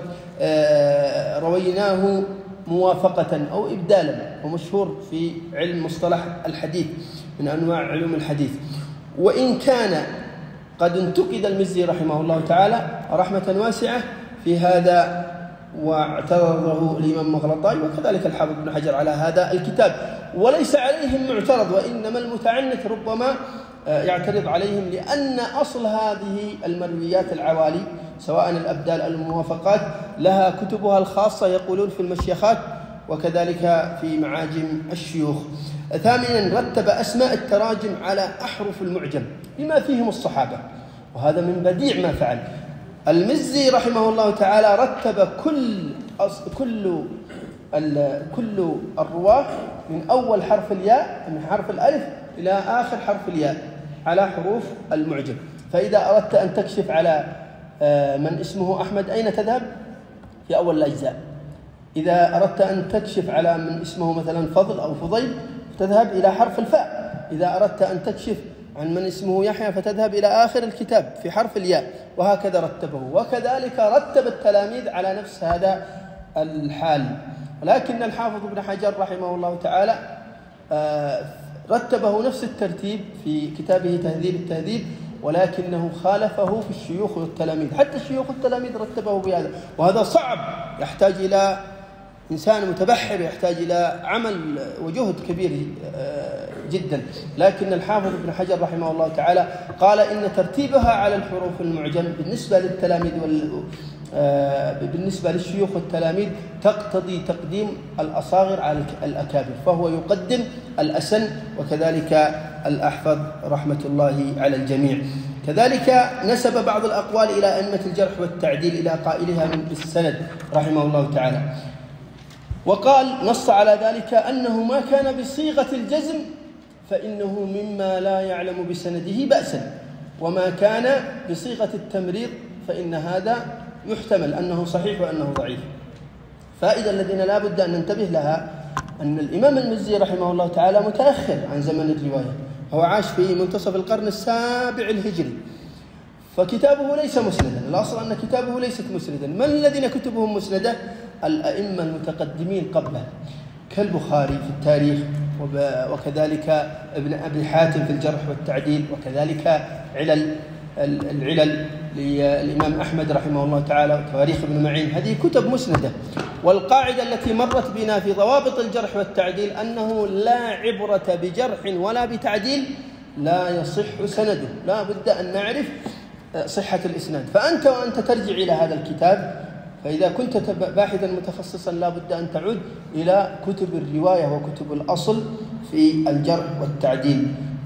رويناه موافقة أو إبدالا، ومشهور في علم مصطلح الحديث من أنواع علوم الحديث. وإن كان قد انتقد المزي رحمه الله تعالى رحمة واسعة في هذا واعترضه الإمام مغلطاي وكذلك الحافظ بن حجر على هذا الكتاب، وليس عليهم معترض، وإنما المتعنت ربما يعترض عليهم، لأن أصل هذه المرويات العوالي سواء الأبدال الموافقات لها كتبها الخاصة يقولون في المشيخات وكذلك في معاجم الشيوخ. ثامنا رتب أسماء التراجم على أحرف المعجم بما فيهم الصحابة، وهذا من بديع ما فعل المزي رحمه الله تعالى، رتب كل الرواة من أول حرف الياء من حرف الألف إلى آخر حرف الياء على حروف المعجم. فإذا أردت أن تكشف على من اسمه أحمد أين تذهب؟ في أول الأجزاء. إذا أردت أن تكشف على من اسمه مثلا فضل أو فضيل تذهب إلى حرف الفاء. إذا أردت أن تكشف عن من اسمه يحيى فتذهب إلى آخر الكتاب في حرف الياء، وهكذا رتبه. وكذلك رتب التلاميذ على نفس هذا الحال. ولكن الحافظ ابن حجر رحمه الله تعالى رتبه نفس الترتيب في كتابه تهذيب التهذيب، ولكنه خالفه في الشيوخ والتلاميذ، حتى الشيوخ والتلاميذ رتبه بهذا، وهذا صعب، يحتاج إلى إنسان متبحر، يحتاج إلى عمل وجهد كبير جدا. لكن الحافظ ابن حجر رحمه الله تعالى قال إن ترتيبها على الحروف المعجم بالنسبة للتلاميذ بالنسبة للشيوخ والتلاميذ تقتضي تقديم الأصاغر على الأكابر، فهو يقدم الأسن وكذلك الأحفظ رحمة الله على الجميع. كذلك نسب بعض الأقوال إلى أئمة الجرح والتعديل إلى قائلها بالسند رحمه الله تعالى، وقال نص على ذلك أنه ما كان بصيغة الجزم فإنه مما لا يعلم بسنده بأسا، وما كان بصيغة التمريض فإن هذا يحتمل أنه صحيح وأنه ضعيف. فائدة الذين لا بد أن ننتبه لها أن الإمام المزي رحمه الله تعالى متأخر عن زمن الرواية، هو عاش في منتصف القرن السابع الهجري، فكتابه ليس مسندا. الأصل أن كتابه ليست مسندا. من الذين كتبهم مسندة؟ الأئمة المتقدمين قبله كالبخاري في التاريخ، وكذلك ابن أبي حاتم في الجرح والتعديل، وكذلك العلل للإمام أحمد رحمه الله تعالى، وتواريخ ابن معين. هذه كتب مسندة. والقاعدة التي مرت بنا في ضوابط الجرح والتعديل أنه لا عبرة بجرح ولا بتعديل لا يصح سنده، لا بد أن نعرف صحة الإسناد. فأنت وأنت ترجع إلى هذا الكتاب، فإذا كنت باحثا متخصصا لا بد أن تعود إلى كتب الرواية وكتب الأصل في الجرح والتعديل.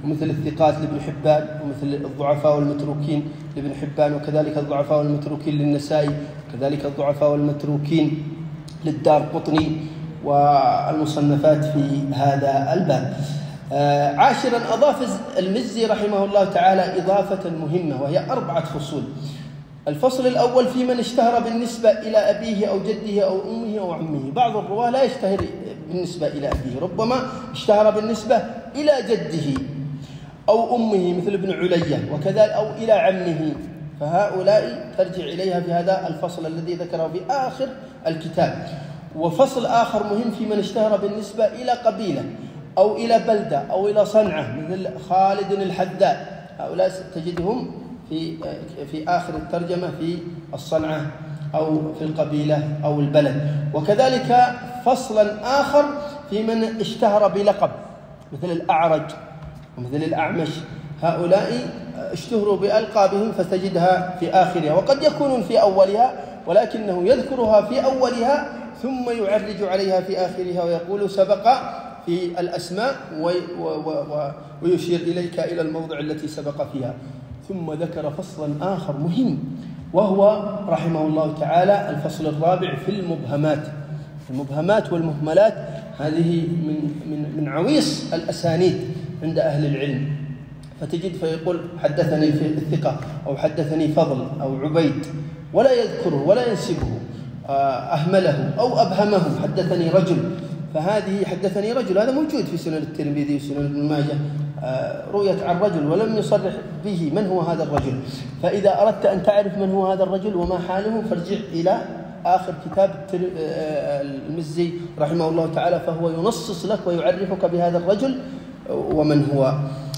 ومثل الثقات لابن حبان، ومثل الضعفاء والمتروكين لابن حبان، وكذلك الضعفاء والمتروكين للنسائي، وكذلك الضعفاء والمتروكين للدارقطني، والمصنفات في هذا الباب. عاشرا، أضاف المزي رحمه الله تعالى إضافة مهمة، وهي 4 فصول. الفصل الأول في من اشتهر بالنسبة إلى أبيه أو جده أو أمه أو عمه. بعض الرواة لا يشتهر بالنسبة إلى أبيه، ربما اشتهر بالنسبة إلى جده أو أمه مثل ابن علية، وكذلك أو إلى عمه، فهؤلاء ترجع إليها في هذا الفصل الذي ذكره في آخر الكتاب. وفصل آخر مهم في من اشتهر بالنسبة إلى قبيلة أو إلى بلدة أو إلى صنعة مثل خالد الحذاء، هؤلاء تجدهم في آخر الترجمة في الصنعة أو في القبيلة أو البلد. وكذلك فصلا آخر في من اشتهر بلقب مثل الأعرج ومثل الأعمش، هؤلاء اشتهروا بألقابهم فتجدها في آخرها، وقد يكونون في أولها ولكنه يذكرها في أولها ثم يعرج عليها في آخرها ويقول سبق في الأسماء ويشير إليك إلى الموضع التي سبق فيها. ثم ذكر فصلا آخر مهم، وهو رحمه الله تعالى الفصل الرابع في المبهمات. المبهمات والمهملات هذه من عويص الأسانيد عند أهل العلم، فتجد فيقول حدثني في الثقة أو حدثني فضل أو عبيد ولا يذكره ولا ينسبه، أهمله أو أبهمه، حدثني رجل، فهذه حدثني رجل هذا موجود في سنن الترمذي وسنن ابن ماجه، رؤيت عن رجل ولم يصرح به من هو هذا الرجل. فإذا أردت أن تعرف من هو هذا الرجل وما حاله فارجع إلى آخر كتاب المزي رحمه الله تعالى، فهو ينصص لك ويعرفك بهذا الرجل ومن هو.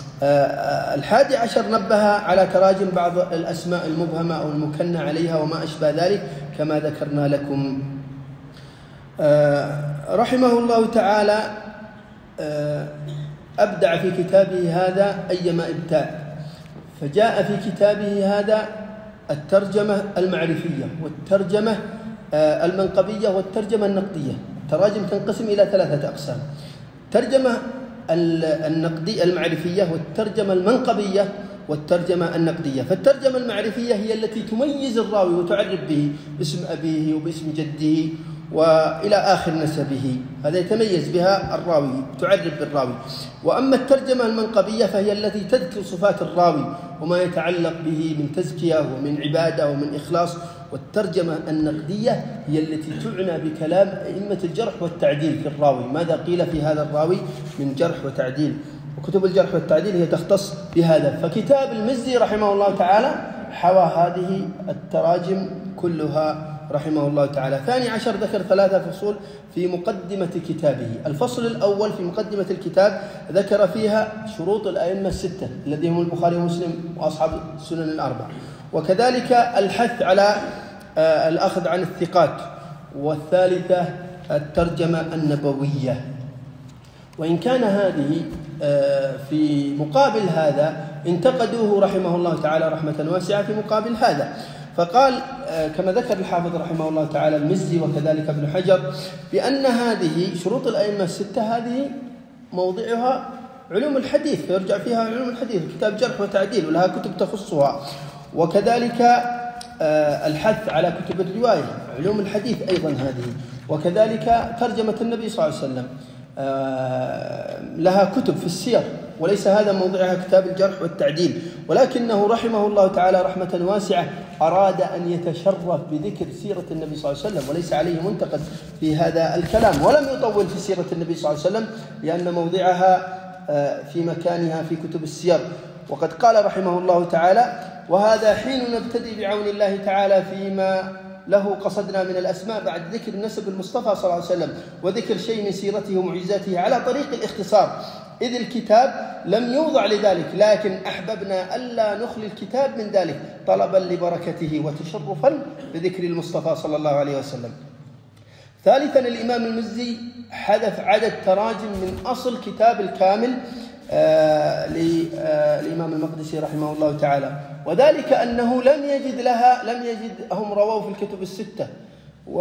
11 نبه على تراجم بعض الأسماء المبهمة أو المكنى عليها وما أشبه ذلك كما ذكرنا لكم. رحمه الله تعالى أبدع في كتابه هذا أيما إبداع، فجاء في كتابه هذا الترجمة المعرفية والترجمة المنقبية والترجمة النقدية. التراجم تنقسم إلى 3 أقسام: الترجمة النقدية المعرفية والترجمة المنقبية والترجمة النقدية. فالترجمة المعرفية هي التي تميز الراوي وتعرف به باسم أبيه وباسم جده وإلى آخر نسبه، هذا يتميز بها الراوي، تعرف بالراوي. وأما الترجمة المنقبية فهي التي تذكر صفات الراوي وما يتعلق به من تزكية ومن عبادة ومن إخلاص. والترجمة النقدية هي التي تعنى بكلام أئمة الجرح والتعديل في الراوي، ماذا قيل في هذا الراوي من جرح وتعديل، وكتب الجرح والتعديل هي تختص بهذا. فكتاب المزي رحمه الله تعالى حوى هذه التراجم كلها رحمه الله تعالى. 12 ذكر 3 فصول في مقدمة كتابه. الفصل الأول في مقدمة الكتاب ذكر فيها شروط الأئمة 6 الذين هم البخاري ومسلم وأصحاب السنن ال4، وكذلك الحث على الأخذ عن الثقات، والثالثة الترجمة النبوية. وإن كان هذه في مقابل هذا انتقدوه رحمه الله تعالى رحمة واسعة في مقابل هذا، فقال كما ذكر الحافظ رحمه الله تعالى المزي وكذلك ابن حجر بأن هذه شروط الأئمة 6 هذه موضعها علوم الحديث، فيرجع فيها علوم الحديث، كتاب جرح وتعديل ولها كتب تخصها، وكذلك الحث على كتب الرواية علوم الحديث أيضا هذه، وكذلك ترجمة النبي صلى الله عليه وسلم لها كتب في السير، وليس هذا موضعها كتاب الجرح والتعديل، ولكنه رحمه الله تعالى رحمة واسعة أراد أن يتشرف بذكر سيرة النبي صلى الله عليه وسلم، وليس عليه منتقد في هذا الكلام، ولم يطول في سيرة النبي صلى الله عليه وسلم لأن موضعها في مكانها في كتب السير. وقد قال رحمه الله تعالى: وهذا حين نبتدي بعون الله تعالى فيما له قصدنا من الأسماء بعد ذكر نسب المصطفى صلى الله عليه وسلم وذكر شيء من سيرته ومعجزاته على طريق الاختصار، إذ الكتاب لم يوضع لذلك، لكن أحببنا ألا نخلي الكتاب من ذلك طلبا لبركته وتشرفا بذكر المصطفى صلى الله عليه وسلم. ثالثا الإمام المزي حذف عدد تراجم من أصل كتاب الكامل للإمام المقدسي رحمه الله تعالى، وذلك أنه لم يجدهم رواه في الكتب الستة،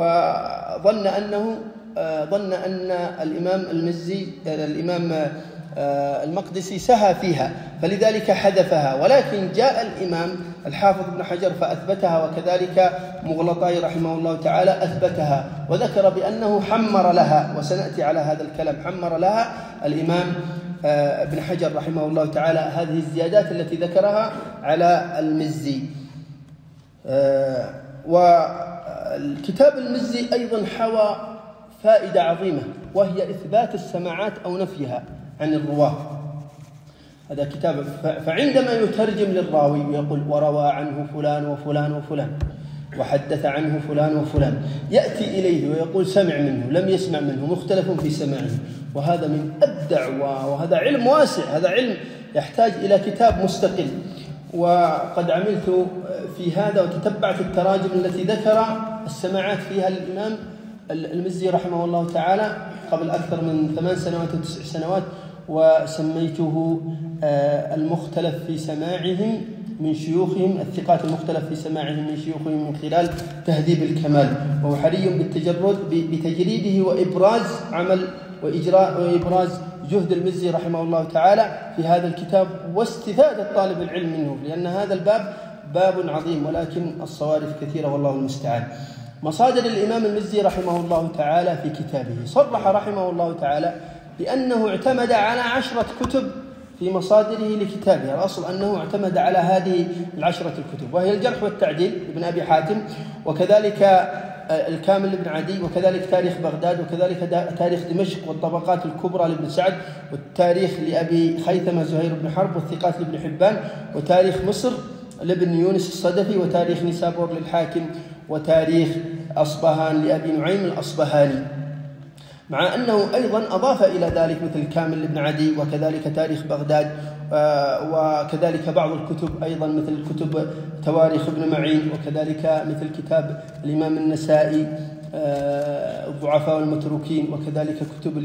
وظن أن الإمام المزي الإمام المقدسي سهى فيها فلذلك حذفها، ولكن جاء الإمام الحافظ ابن حجر فأثبتها، وكذلك مغلطاي رحمه الله تعالى أثبتها وذكر بأنه حمر لها، وسنأتي على هذا الكلام. حمر لها الإمام ابن حجر رحمه الله تعالى هذه الزيادات التي ذكرها على المزي. والكتاب المزي أيضا حوى فائدة عظيمة، وهي إثبات السماعات أو نفيها عن الرواة. هذا كتاب، فعندما يترجم للراوي ويقول وروى عنه فلان وفلان وفلان وحدث عنه فلان وفلان، يأتي إليه ويقول سمع منه، لم يسمع منه، مختلف في سماعه، وهذا من أبدع، وهذا علم واسع، هذا علم يحتاج إلى كتاب مستقل. وقد عملت في هذا وتتبعت التراجم التي ذكر السماعات فيها الإمام المزي رحمه الله تعالى قبل أكثر من 8 سنوات أو 9 سنوات، وسميته المختلف في سماعهم من شيوخهم، الثقات المختلف في سماعهم من شيوخهم من خلال تهذيب الكمال. وهو حري بتجريده وإبراز عمل وإبراز جهد المزي رحمه الله تعالى في هذا الكتاب، واستفادة طالب العلم منه، لأن هذا الباب باب عظيم، ولكن الصوارف كثيرة والله المستعان. مصادر الإمام المزي رحمه الله تعالى في كتابه، صرح رحمه الله تعالى بأنه اعتمد على 10 كتب في مصادره لكتابه. الأصل أنه اعتمد على هذه 10 الكتب، وهي الجرح والتعديل ابن أبي حاتم، وكذلك الكامل لابن عدي، وكذلك تاريخ بغداد، وكذلك تاريخ دمشق والطبقات الكبرى لابن سعد، والتاريخ لأبي خيثمة زهير بن حرب، والثقات لابن حبان، وتاريخ مصر لابن يونس الصدفي، وتاريخ نيسابور للحاكم، وتاريخ أصبهان لأبي نعيم الأصبهاني، مع أنه أيضا أضاف إلى ذلك مثل كامل لابن عدي، وكذلك تاريخ بغداد، وكذلك بعض الكتب أيضا مثل كتب تواريخ ابن معين، وكذلك مثل كتاب الإمام النسائي الضعفاء والمتروكين، وكذلك كتب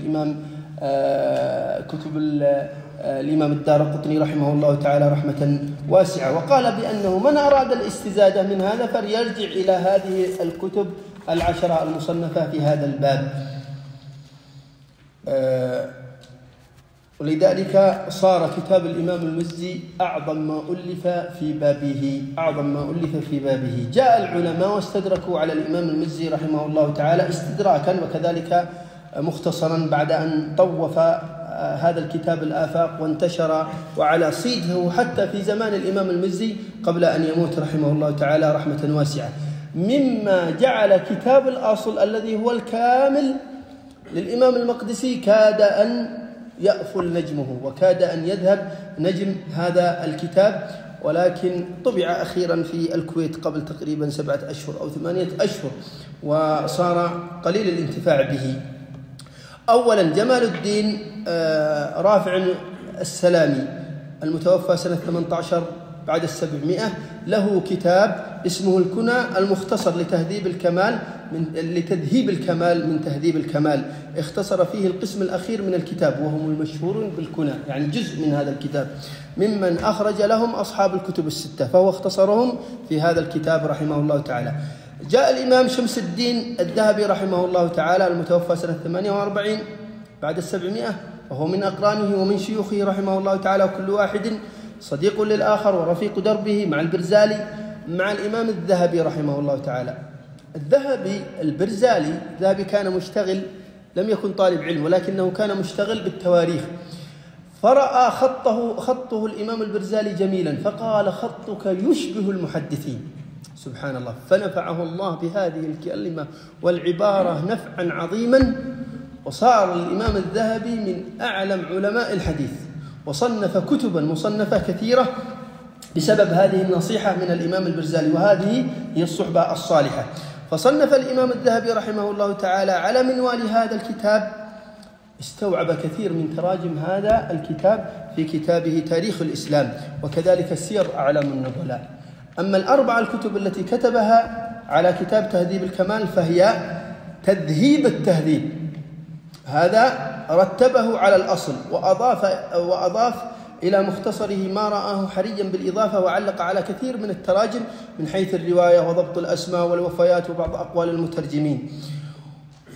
الإمام الدارقطني رحمه الله تعالى رحمة واسعة. وقال بأنه من أراد الاستزادة من هذا فليرجع إلى هذه الكتب 10 المصنفة في هذا الباب. ولذلك صار كتاب الإمام المزي أعظم ما ألف في بابه. جاء العلماء واستدركوا على الإمام المزي رحمه الله تعالى استدراكا، وكذلك مختصرا بعد أن طوف هذا الكتاب الآفاق وانتشر وعلى صيده حتى في زمان الإمام المزي قبل أن يموت رحمه الله تعالى رحمة واسعة، مما جعل كتاب الأصل الذي هو الكامل للإمام المقدسي كاد أن يأفل نجمه، وكاد أن يذهب نجم هذا الكتاب، ولكن طبع أخيرا في الكويت قبل تقريبا 7 أشهر أو 8 أشهر، وصار قليل الانتفاع به. أولا جمال الدين رافع السلامي المتوفى سنة 18 بعد 700 له كتاب اسمه الكنى المختصر لتهذيب الكمال من تهذيب الكمال، اختصر فيه القسم الأخير من الكتاب وهم المشهورون بالكنى، يعني جزء من هذا الكتاب ممن أخرج لهم أصحاب الكتب الستة، فهو اختصرهم في هذا الكتاب رحمه الله تعالى. جاء الإمام شمس الدين الذهبي رحمه الله تعالى المتوفى سنة 48 بعد 700، وهو من أقرانه ومن شيوخه رحمه الله تعالى، وكل واحد صديق للآخر ورفيق دربه، مع البرزالي مع الإمام الذهبي رحمه الله تعالى. الذهبي كان مشتغل، لم يكن طالب علم، ولكنه كان مشتغل بالتواريخ، فرأى خطه الإمام البرزالي جميلا، فقال خطك يشبه المحدثين، سبحان الله، فنفعه الله بهذه الكلمة والعبارة نفعا عظيما، وصار الإمام الذهبي من أعلم علماء الحديث، وصنف كتبا مصنفة كثيرة بسبب هذه النصيحة من الإمام البرزالي، وهذه هي الصحبة الصالحة. فصنف الإمام الذهبي رحمه الله تعالى على منوال هذا الكتاب، استوعب كثير من تراجم هذا الكتاب في كتابه تاريخ الإسلام، وكذلك سير أعلام النبلاء. أما ال4 الكتب التي كتبها على كتاب تهذيب الكمال فهي تذهيب التهذيب، هذا رتبه على الأصل وأضاف إلى مختصره ما رآه حريا بالإضافة، وعلق على كثير من التراجم من حيث الرواية وضبط الأسماء والوفيات وبعض أقوال المترجمين.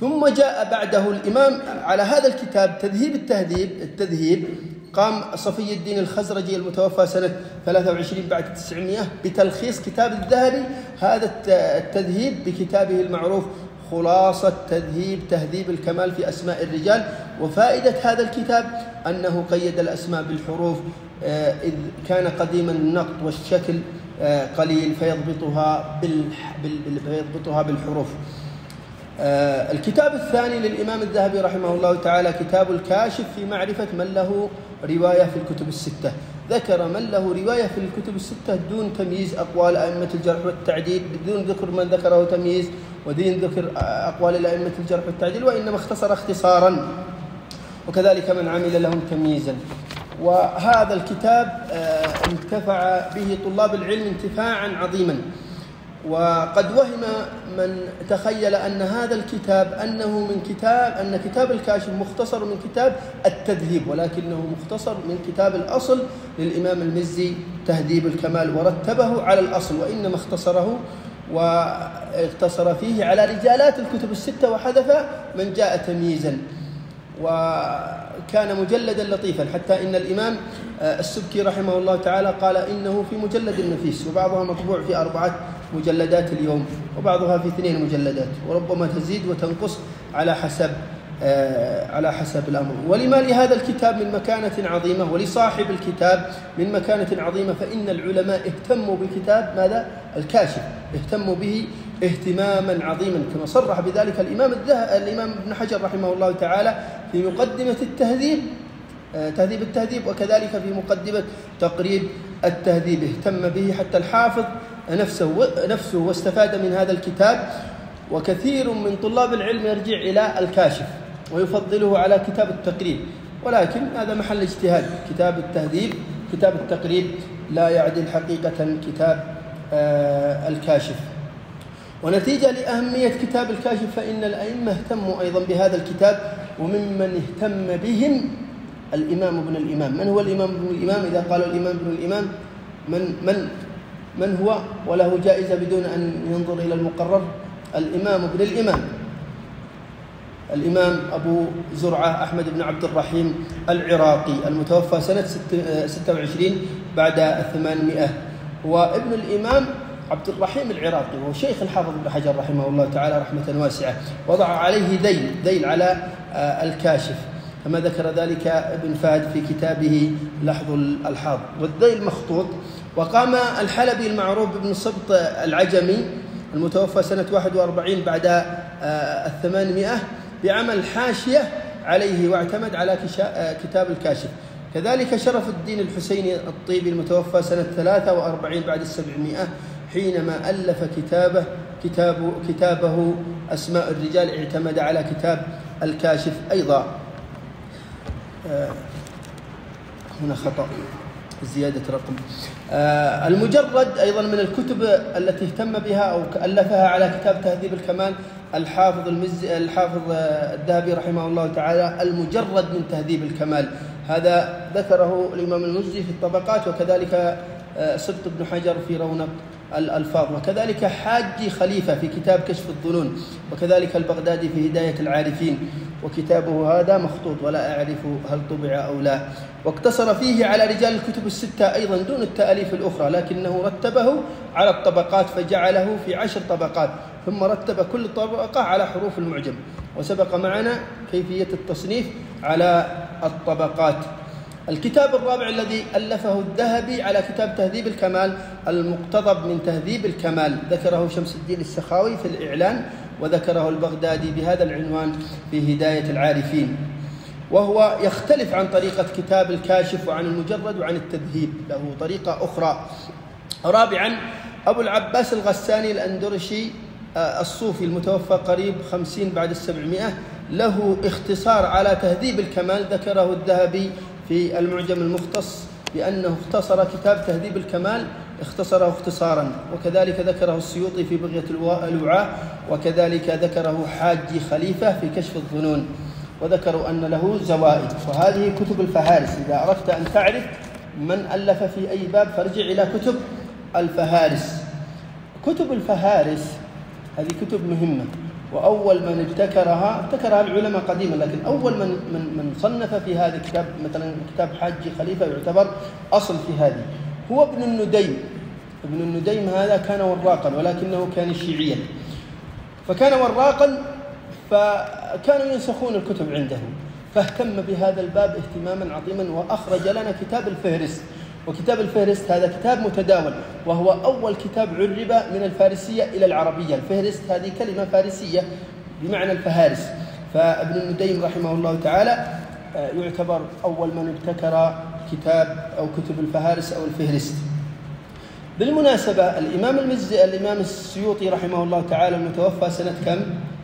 ثم جاء بعده الإمام على هذا الكتاب تذهيب التذهيب قام صفي الدين الخزرجي المتوفى سنة 23 بعد 900 بتلخيص كتاب الذهبي هذا التذهيب بكتابه المعروف خلاصة تهذيب الكمال في أسماء الرجال. وفائدة هذا الكتاب أنه قيد الأسماء بالحروف، إذ كان قديما النقط والشكل قليل فيضبطها بالحروف. الكتاب الثاني للإمام الذهبي رحمه الله تعالى كتاب الكاشف في معرفة من له رواية في الكتب الستة. ذكر من له رواية في الكتب الستة دون تمييز أقوال أئمة الجرح والتعديل، بدون ذكر من ذكره تمييز ودون ذكر أقوال أئمة الجرح والتعديل، وإنما اختصر اختصارا، وكذلك من عمل لهم تمييزا. وهذا الكتاب انتفع به طلاب العلم انتفاعا عظيما. وقد وهم من تخيل أن هذا الكتاب أن كتاب الكاشف مختصر من كتاب التذهيب، ولكنه مختصر من كتاب الأصل للإمام المزي تهذيب الكمال، ورتبه على الأصل، وإنما اختصر فيه على رجالات الكتب الستة وحذف من جاء تمييزا. وكان مجلدا لطيفا، حتى إن الإمام السبكي رحمه الله تعالى قال إنه في مجلد نفيس، وبعضها مطبوع في 4 مجلدات اليوم، وبعضها في 2 مجلدات، وربما تزيد وتنقص على حسب الأمر. ولما لهذا الكتاب من مكانة عظيمة، ولصاحب الكتاب من مكانة عظيمة، فإن العلماء اهتموا بكتاب ماذا؟ الكاشف، اهتموا به اهتماما عظيما، كما صرح بذلك الإمام ابن حجر رحمه الله تعالى في مقدمة تهذيب التهذيب، وكذلك في مقدمة تقريب التهذيب، اهتم به حتى الحافظ نفسه واستفاد من هذا الكتاب. وكثير من طلاب العلم يرجع إلى الكاشف ويفضله على كتاب التقريب، ولكن هذا محل اجتهاد. كتاب التقريب لا يعدل حقيقة كتاب الكاشف. ونتيجة لأهمية كتاب الكاشف فإن الأئمة اهتموا أيضا بهذا الكتاب، وممن اهتم بهم الإمام ابن الإمام. من هو الإمام ابن الإمام؟ إذا قالوا الإمام ابن الإمام من هو؟ وله جائزة بدون أن ينظر إلى المقرر. الإمام ابن الإمام الإمام أبو زرعة أحمد بن عبد الرحيم العراقي المتوفى سنة 26 بعد 800. وابن الإمام عبد الرحيم العراقي وهو شيخ الحافظ ابن حجر رحمه الله تعالى رحمة واسعة، وضع عليه ذيل على الكاشف، كما ذكر ذلك ابن فهد في كتابه لحظ الحاض. والذيل مخطوط. وقام الحلبي المعروف بابن سبط العجمي المتوفى سنة 41 بعد 800 بعمل حاشية عليه، واعتمد على كتاب الكاشف. كذلك شرف الدين الحسيني الطيبي المتوفى سنة 43 بعد 700 حينما ألف كتابه أسماء الرجال اعتمد على كتاب الكاشف أيضا. هنا خطأ زيادة رقم. المجرد أيضا من الكتب التي اهتم بها أو ألفها على كتاب تهذيب الكمال الحافظ الذهبي رحمه الله تعالى المجرد من تهذيب الكمال، هذا ذكره الإمام المزي في الطبقات، وكذلك سبط بن حجر في رونق الألفاظ، وكذلك حاجي خليفة في كتاب كشف الظنون، وكذلك البغدادي في هداية العارفين، وكتابه هذا مخطوط ولا أعرف هل طبع أو لا. واقتصر فيه على رجال الكتب الستة أيضا دون التأليف الأخرى، لكنه رتبه على الطبقات فجعله في 10 طبقات، ثم رتب كل طبقة على حروف المعجم. وسبق معنا كيفية التصنيف على الطبقات. الكتاب الرابع الذي ألفه الذهبي على كتاب تهذيب الكمال المقتضب من تهذيب الكمال، ذكره شمس الدين السخاوي في الإعلان، وذكره البغدادي بهذا العنوان في هداية العارفين، وهو يختلف عن طريقة كتاب الكاشف وعن المجرد وعن التذهيب، له طريقة أخرى. رابعا أبو العباس الغساني الأندرشي الصوفي المتوفى قريب 50 بعد 700 له اختصار على تهذيب الكمال، ذكره الذهبي في المعجم المختص بأنه اختصر كتاب تهذيب الكمال، اختصره اختصارا، وكذلك ذكره السيوطي في بغية الوعاء، وكذلك ذكره حاجي خليفة في كشف الظنون، وذكروا أن له زوائد. وهذه كتب الفهارس، إذا أردت أن تعرف من ألف في أي باب فارجع إلى كتب الفهارس. كتب الفهارس هذه كتب مهمة، وأول من ابتكرها العلماء قديما، لكن أول من صنف في هذا الكتاب مثلا كتاب حاج خليفة يعتبر أصل في هذه هو ابن النديم. ابن النديم هذا كان وراقا ولكنه كان شيعيا، فكان وراقا فكانوا ينسخون الكتب عنده، فاهتم بهذا الباب اهتماما عظيما وأخرج لنا كتاب الفهرست. وكتاب الفهرست هذا كتاب متداول، وهو أول كتاب عرب من الفارسية إلى العربية. الفهرست هذه كلمة فارسية بمعنى الفهارس، فابن النديم رحمه الله تعالى يعتبر أول من ابتكر كتاب أو كتب الفهارس أو الفهرست. بالمناسبة الإمام السيوطي رحمه الله تعالى المتوفى سنة كم؟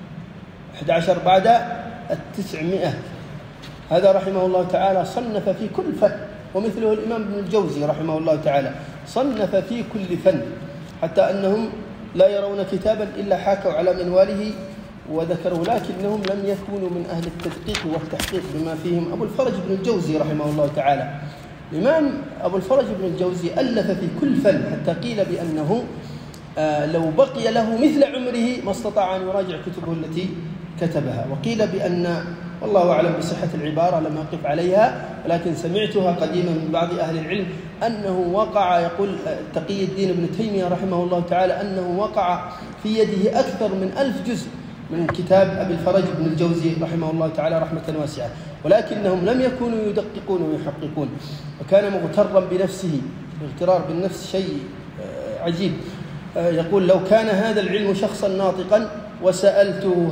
11 بعد 900، هذا رحمه الله تعالى صنف في كل فن، ومثله الإمام ابن الجوزي رحمه الله تعالى صنف في كل فن، حتى أنهم لا يرون كتابا إلا حاكوا على منواله وذكروا، لكنهم لم يكونوا من أهل التدقيق والتحقيق بما فيهم أبو الفرج بن الجوزي رحمه الله تعالى. الإمام أبو الفرج بن الجوزي ألف في كل فن، حتى قيل بأنه لو بقي له مثل عمره ما استطاع أن يراجع كتبه التي كتبها. وقيل بأن، والله أعلم بصحة العبارة لم أقف عليها، ولكن سمعتها قديما من بعض أهل العلم أنه وقع، يقول تقي الدين ابن تيمية رحمه الله تعالى، أنه وقع في يده أكثر من 1000 جزء من كتاب أبي الفرج بن الجوزي رحمه الله تعالى رحمة واسعة، ولكنهم لم يكونوا يدققون ويحققون، وكان مغترا بنفسه. الاغترار بالنفس شيء عجيب. يقول لو كان هذا العلم شخصا ناطقا وسألته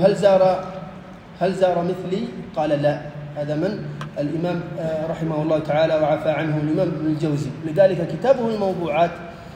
هل زار مثلي؟ قال لا. هذا من؟ الإمام رحمه الله تعالى وعفى عنه الإمام ابن الجوزي. لذلك كتابه الموضوعات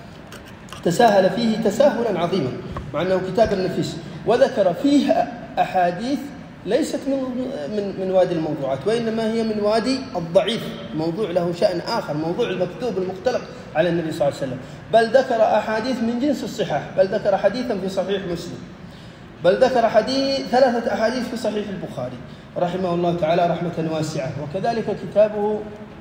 تساهل فيه تساهلا عظيما، مع أنه كتاب نفيس، وذكر فيها أحاديث ليست من وادي الموضوعات، وإنما هي من وادي الضعيف. موضوع له شأن آخر، موضوع المكتوب المختلق على النبي صلى الله عليه وسلم. بل ذكر أحاديث من جنس الصحاح، بل ذكر حديثا في صحيح مسلم، بل ذكر 3 أحاديث في صحيح البخاري رحمه الله تعالى رحمة واسعة. وكذلك كتابه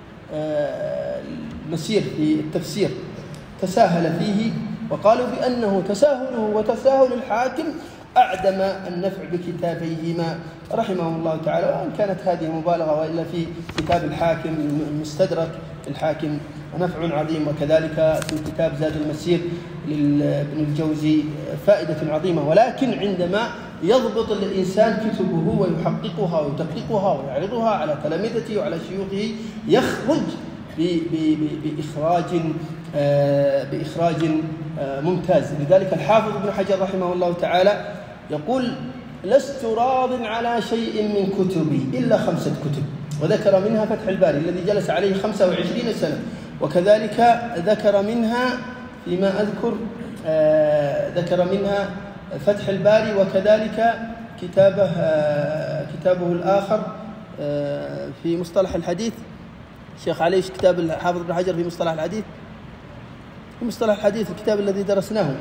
المسير في التفسير تساهل فيه، وقالوا بأنه تساهله وتساهل الحاكم أعدم النفع بكتابيهما رحمه الله تعالى، وأن كانت هذه مبالغة، وإلا في كتاب الحاكم المستدرك الحاكم نفع عظيم، وكذلك في كتاب زاد المسير لابن الجوزي فائدة عظيمة. ولكن عندما يضبط الإنسان كتبه ويحققها ويدققها ويعرضها على تلامذته وعلى شيوخه، يخرج بإخراج ممتاز. لذلك الحافظ ابن حجر رحمه الله تعالى يقول: لست راض على شيء من كتبي إلا 5 كتب، وذكر منها فتح الباري الذي جلس عليه 25 سنة، وكذلك ذكر منها فيما أذكر ذكر منها فتح الباري، وكذلك كتابه الآخر في مصطلح الحديث. شيخ علي كتاب الحافظ ابن حجر في مصطلح الحديث، في مصطلح الحديث الكتاب الذي درسناه،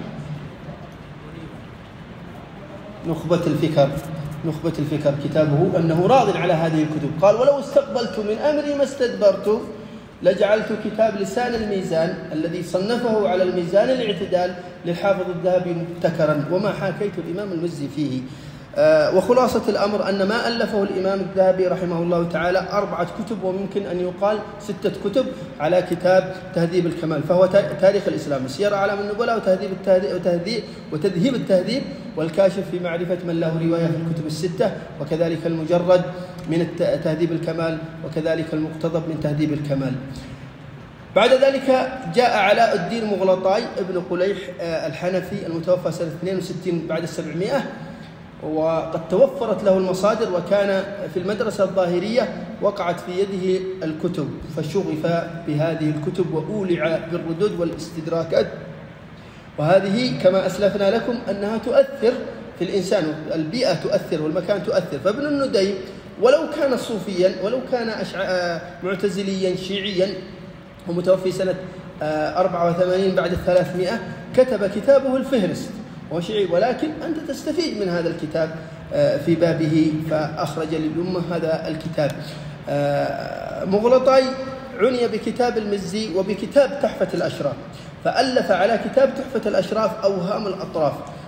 نخبة الفكر كتابه، أنه راض على هذه الكتب. قال: ولو استقبلت من أمري ما استدبرت لجعلت كتاب لسان الميزان الذي صنفه على الميزان الاعتدال للحافظ الذهبي مبتكرا، وما حاكيت الإمام المزي فيه. وخلاصة الأمر أن ما ألفه الإمام الذهبي رحمه الله تعالى 4 كتب، وممكن أن يقال 6 كتب على كتاب تهذيب الكمال، فهو تاريخ الإسلام، سير أعلام النبلاء، وتذهيب التهذيب، والكاشف في معرفة من له رواية في الكتب ال6، وكذلك المجرد من تهذيب الكمال، وكذلك المقتضب من تهذيب الكمال. بعد ذلك جاء علاء الدين مغلطاي ابن قليح الحنفي المتوفى سنة 62 بعد 700، وقد توفرت له المصادر، وكان في المدرسة الظاهرية وقعت في يده الكتب، فشغف بهذه الكتب وأولع بالردود والاستدراكات، وهذه كما أسلفنا لكم أنها تؤثر في الإنسان، البيئة تؤثر والمكان تؤثر. فابن النديم ولو كان صوفيا، ولو كان معتزليا شيعيا، ومتوفي سنة 84 بعد 300، كتب كتابه الفهرست وهو شيعي، ولكن أنت تستفيد من هذا الكتاب في بابه، فأخرج للأمة هذا الكتاب. مغلطاي عني بكتاب المزي وبكتاب تحفة الأشراف، فألف على كتاب تحفة الأشراف أوهام الأطراف،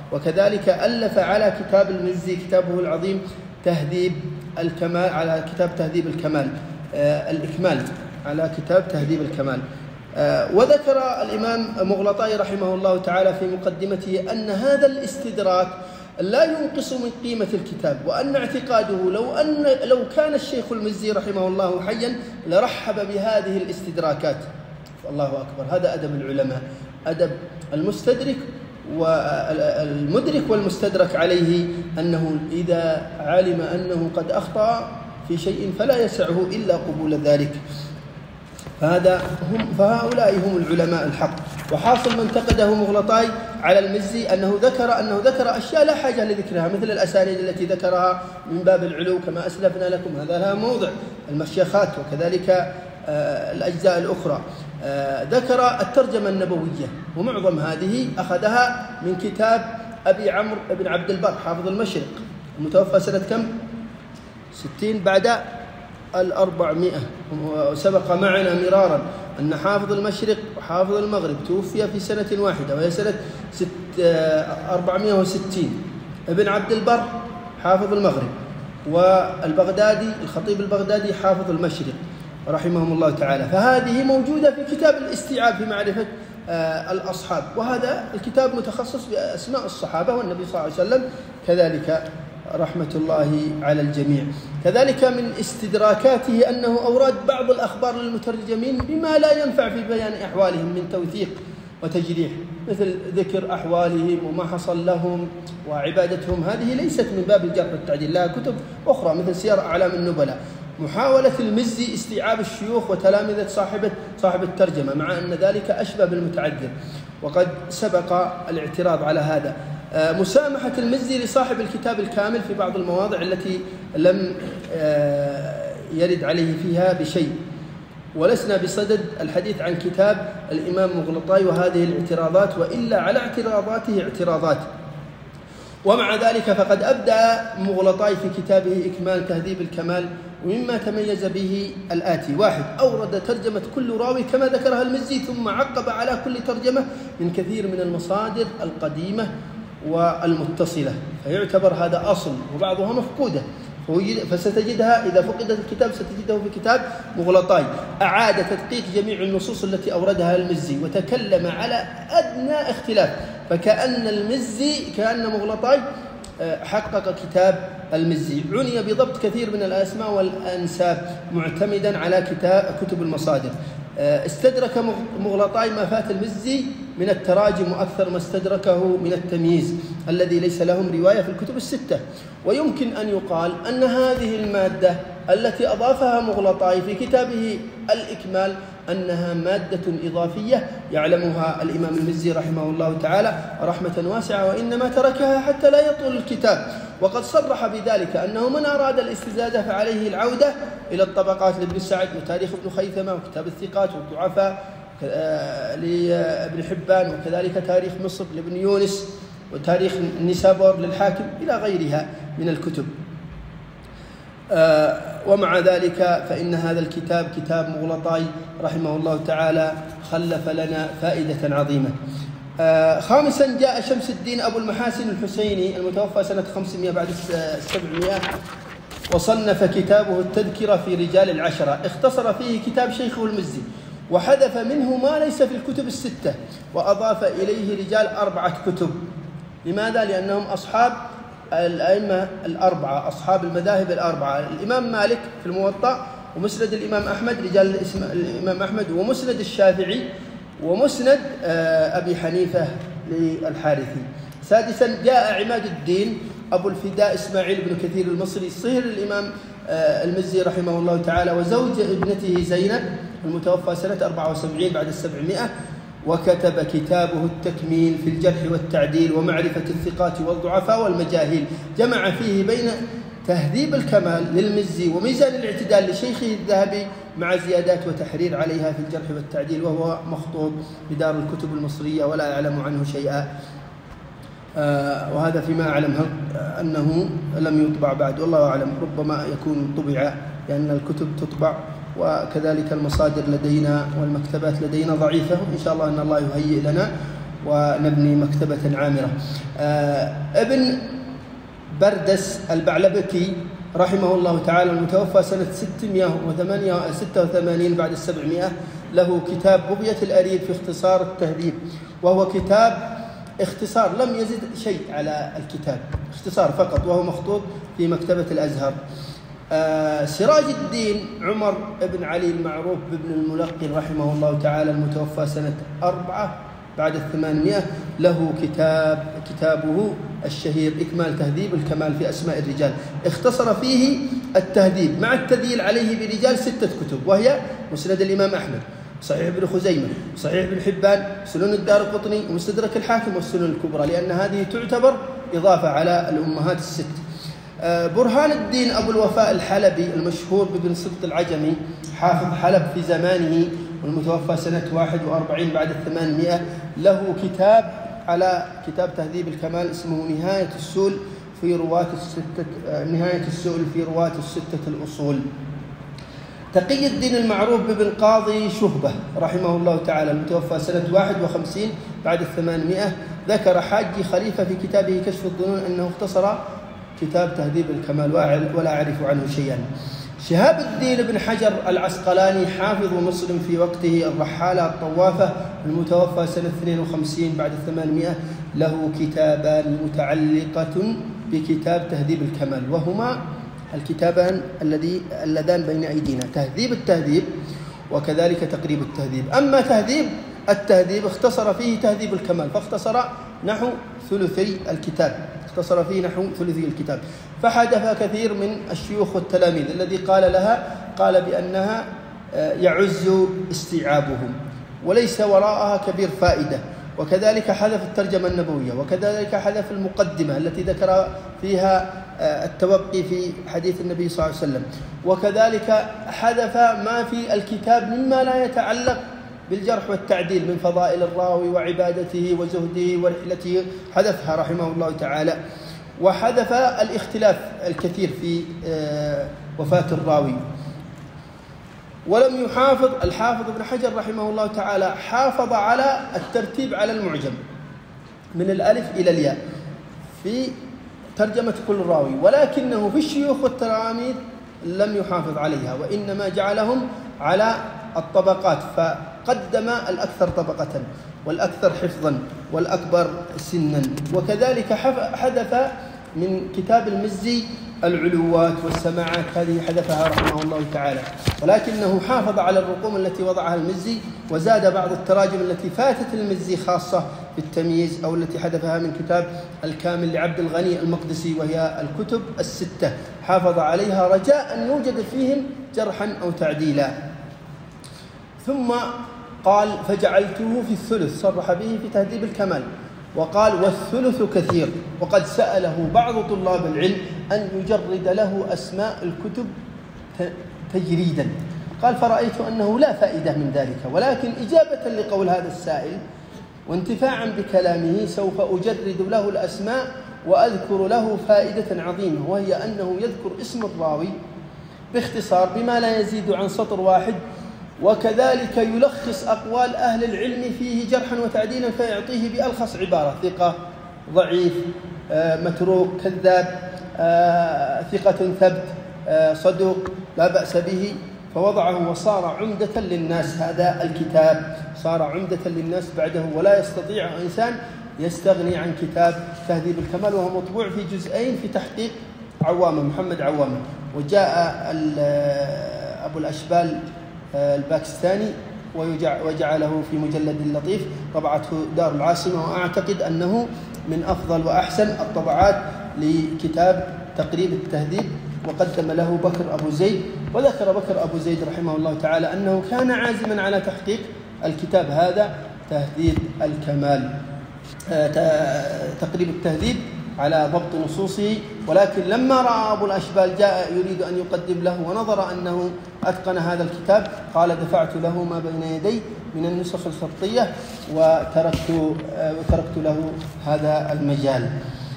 وكذلك ألف على كتاب المزي كتابه العظيم تهذيب الكمال، على كتاب تهذيب الكمال الإكمال، على كتاب تهذيب الكمال. وذكر الإمام مغلطاي رحمه الله تعالى في مقدمته أن هذا الاستدراك لا ينقص من قيمة الكتاب، وأن اعتقاده لو كان الشيخ المزي رحمه الله حيا لرحب بهذه الاستدراكات. الله أكبر، هذا أدب العلماء، أدب المستدرك والمدرك والمستدرك عليه، أنه إذا علم أنه قد أخطأ في شيء فلا يسعه إلا قبول ذلك. فهؤلاء هم العلماء الحق. وحاصل ما انتقده مغلطاي على المزي أنه ذكر أشياء لا حاجة لذكرها، مثل الأسانيد التي ذكرها من باب العلو كما أسلفنا لكم، هذا لها موضع، المشيخات وكذلك الأجزاء الأخرى. ذكر الترجمة النبوية، ومعظم هذه أخذها من كتاب أبي عمرو بن عبد البر حافظ المشرق المتوفى سنة كم؟ 60 بعد 400. وسبق معنا مرارا أن حافظ المشرق وحافظ المغرب توفي في سنة واحدة وهي سنة 460. ابن عبد البر حافظ المغرب، والبغدادي الخطيب البغدادي حافظ المشرق رحمهم الله تعالى. فهذه موجودة في كتاب الاستيعاب في معرفة الأصحاب، وهذا الكتاب متخصص بأسماء الصحابة والنبي صلى الله عليه وسلم كذلك رحمة الله على الجميع. كذلك من استدراكاته أنه أورد بعض الأخبار للمترجمين بما لا ينفع في بيان أحوالهم من توثيق وتجريح، مثل ذكر أحوالهم وما حصل لهم وعبادتهم، هذه ليست من باب الجرح والتعديل، لها كتب أخرى مثل سير أعلام النبلاء. محاولة المزي استيعاب الشيوخ وتلامذة صاحب الترجمة، مع أن ذلك أشبه بالمتعذر، وقد سبق الاعتراض على هذا. مسامحة المزي لصاحب الكتاب الكامل في بعض المواضع التي لم يرد عليه فيها بشيء، ولسنا بصدد الحديث عن كتاب الإمام مغلطاي وهذه الاعتراضات، وإلا على اعتراضاته اعتراضات. ومع ذلك فقد أبدأ مغلطاي في كتابه إكمال تهذيب الكمال، ومما تميز به الآتي: 1. أورد ترجمة كل راوي كما ذكرها المزي، ثم عقب على كل ترجمة من كثير من المصادر القديمة والمتصلة، فيعتبر هذا أصل، وبعضها مفقودة، فستجدها إذا فقدت الكتاب ستجده في كتاب مغلطاي. أعاد تدقيق جميع النصوص التي أوردها المزي وتكلم على أدنى اختلاف، كأن مغلطاي حقق كتاب المزي. عني بضبط كثير من الأسماء والأنساب معتمدا على كتب المصادر. استدرك مغلطاي ما فات المزي من التراجم، وأكثر ما استدركه من التمييز الذي ليس لهم رواية في الكتب الستة. ويمكن أن يقال أن هذه المادة التي أضافها مغلطاي في كتابه الإكمال أنها مادة إضافية يعلمها الإمام المزي رحمه الله تعالى رحمة واسعة، وإنما تركها حتى لا يطول الكتاب. وقد صرح بذلك أنه من أراد الاستزادة فعليه العودة إلى الطبقات لابن سعد وتاريخ ابن خيثمة وكتاب الثقات والضعفاء لابن حبان، وكذلك تاريخ مصر لابن يونس، وتاريخ النسابور للحاكم، إلى غيرها من الكتب. ومع ذلك فإن هذا الكتاب كتاب مغلطاي رحمه الله تعالى خلف لنا فائدة عظيمة. 5. جاء شمس الدين أبو المحاسن الحسيني المتوفى سنة 500 بعد 700، وصنف كتابه التذكرة في رجال العشرة، اختصر فيه كتاب شيخه المزي، وحذف منه ما ليس في الكتب الستة، وأضاف إليه رجال 4 كتب. لماذا؟ لأنهم أصحاب الأئمة الأربعة، أصحاب المذاهب الأربعة: الإمام مالك في الموطأ، ومسند الإمام أحمد رجال الإمام أحمد، ومسند الشافعي، ومسند أبي حنيفة للحارثي. 6. جاء عماد الدين أبو الفداء إسماعيل بن كثير المصري صهر الإمام المزي رحمه الله تعالى، وزوج ابنته زينب المتوفى سنة 74 بعد 700، وكتب كتابه التكميل في الجرح والتعديل ومعرفة الثقات والضعفاء والمجاهيل، جمع فيه بين تهذيب الكمال للمزي وميزان الاعتدال لشيخه الذهبي مع زيادات وتحرير عليها في الجرح والتعديل، وهو مخطوب بدار الكتب المصرية ولا أعلم عنه شيئا. وهذا فيما أعلم أنه لم يطبع بعد، والله أعلم، ربما يكون طبع، لأن الكتب تطبع، وكذلك المصادر لدينا والمكتبات لدينا ضعيفة، وإن شاء الله أن الله يهيئ لنا ونبني مكتبة عامرة. ابن بردس البعلبكي رحمه الله تعالى المتوفى سنة 686 بعد 700 له كتاب بغية الأريد في اختصار التهذيب، وهو كتاب اختصار لم يزد شيء على الكتاب، اختصار فقط، وهو مخطوط في مكتبة الأزهر. سراج الدين عمر بن علي المعروف بابن الملقن رحمه الله تعالى المتوفى سنة 4 بعد 800 له كتابه الشهير إكمال تهذيب الكمال في أسماء الرجال، اختصر فيه التهذيب مع التدليل عليه برجال 6 كتب، وهي مسند الإمام أحمد، صحيح ابن خزيمة، صحيح ابن حبان، سنن الدارقطني، ومستدرك الحاكم، والسنن الكبرى، لأن هذه تعتبر إضافة على الأمهات ال6. برهان الدين أبو الوفاء الحلبي المشهور بابن صدق العجمي حافظ حلب في زمانه والمتوفى سنة 41 بعد 800 له كتاب على كتاب تهذيب الكمال اسمه نهاية السؤل في رواة الستة الأصول. تقي الدين المعروف بابن قاضي شهبة رحمه الله تعالى المتوفى سنة 51 بعد 800 ذكر حاجي خليفة في كتابه كشف الظنون أنه اختصر كتاب تهذيب الكمال ولا أعرف عنه شيئا. شهاب الدين بن حجر العسقلاني حافظ مسلم في وقته الرحالة الطوافة المتوفى سنة 52 بعد 800 له كتابان متعلقة بكتاب تهذيب الكمال، وهما الكتابان اللذان بين أيدينا، تهذيب التهذيب وكذلك تقريب التهذيب. أما تهذيب التهذيب اختصر فيه تهذيب الكمال، فاختصر نحو ثلثي الكتاب، فحدث كثير من الشيوخ والتلاميذ الذي قال بأنها يعز استيعابهم وليس وراءها كبير فائدة، وكذلك حذف الترجمة النبوية، وكذلك حذف المقدمة التي ذكر فيها التوقي في حديث النبي صلى الله عليه وسلم، وكذلك حذف ما في الكتاب مما لا يتعلق بالجرح والتعديل من فضائل الراوي وعبادته وزهده ورحلته، حذفها رحمه الله تعالى، وحذف الاختلاف الكثير في وفاة الراوي. ولم يحافظ الحافظ ابن حجر رحمه الله تعالى حافظ على الترتيب على المعجم من الألف إلى الياء في ترجمة كل راوي، ولكنه في الشيوخ والتلاميذ لم يحافظ عليها، وإنما جعلهم على الطبقات، فقدم الأكثر طبقة والأكثر حفظا والأكبر سنا، وكذلك حذف من كتاب المزي العلوات والسماعات، هذه حذفها رحمه الله تعالى، ولكنه حافظ على الرقوم التي وضعها المزي، وزاد بعض التراجم التي فاتت المزي خاصة في التمييز أو التي حذفها من كتاب الكامل لعبد الغني المقدسي، وهي الكتب ال6 حافظ عليها رجاء أن يوجد فيهم جرحا أو تعديلا. ثم قال فجعلته في الثلث، صرح به في تهذيب الكمال، وقال والثلث كثير، وقد سأله بعض طلاب العلم أن يجرد له أسماء الكتب تجريدا، قال فرأيت أنه لا فائدة من ذلك، ولكن إجابة لقول هذا السائل وانتفاعا بكلامه سوف أجرد له الأسماء وأذكر له فائدة عظيمة، وهي أنه يذكر اسم الراوي باختصار بما لا يزيد عن سطر واحد، وكذلك يلخص أقوال أهل العلم فيه جرحا وتعديلا فيعطيه بألخص عبارة: ثقة، ضعيف، متروك، كذاب، ثقة ثبت، صدوق، لا بأس به، فوضعه وصار عمدة للناس. هذا الكتاب صار عمدة للناس بعده، ولا يستطيع إنسان يستغني عن كتاب تهذيب الكمال، وهو مطبوع في جزئين في تحقيق عوامة محمد عوامة، وجاء أبو الأشبال الباكستاني وجعله في مجلد لطيف طبعته دار العاصمة، وأعتقد أنه من أفضل وأحسن الطبعات لكتاب تقريب التهذيب، وقدم له بكر أبو زيد. وذكر بكر أبو زيد رحمه الله تعالى أنه كان عازما على تحقيق الكتاب هذا تهذيب الكمال، تقريب التهذيب، على ضبط نصوصه، ولكن لما رأى أبو الأشبال جاء يريد أن يقدم له ونظر أنه أتقن هذا الكتاب، قال دفعت له ما بين يدي من النسخ الخطية وتركت له هذا المجال.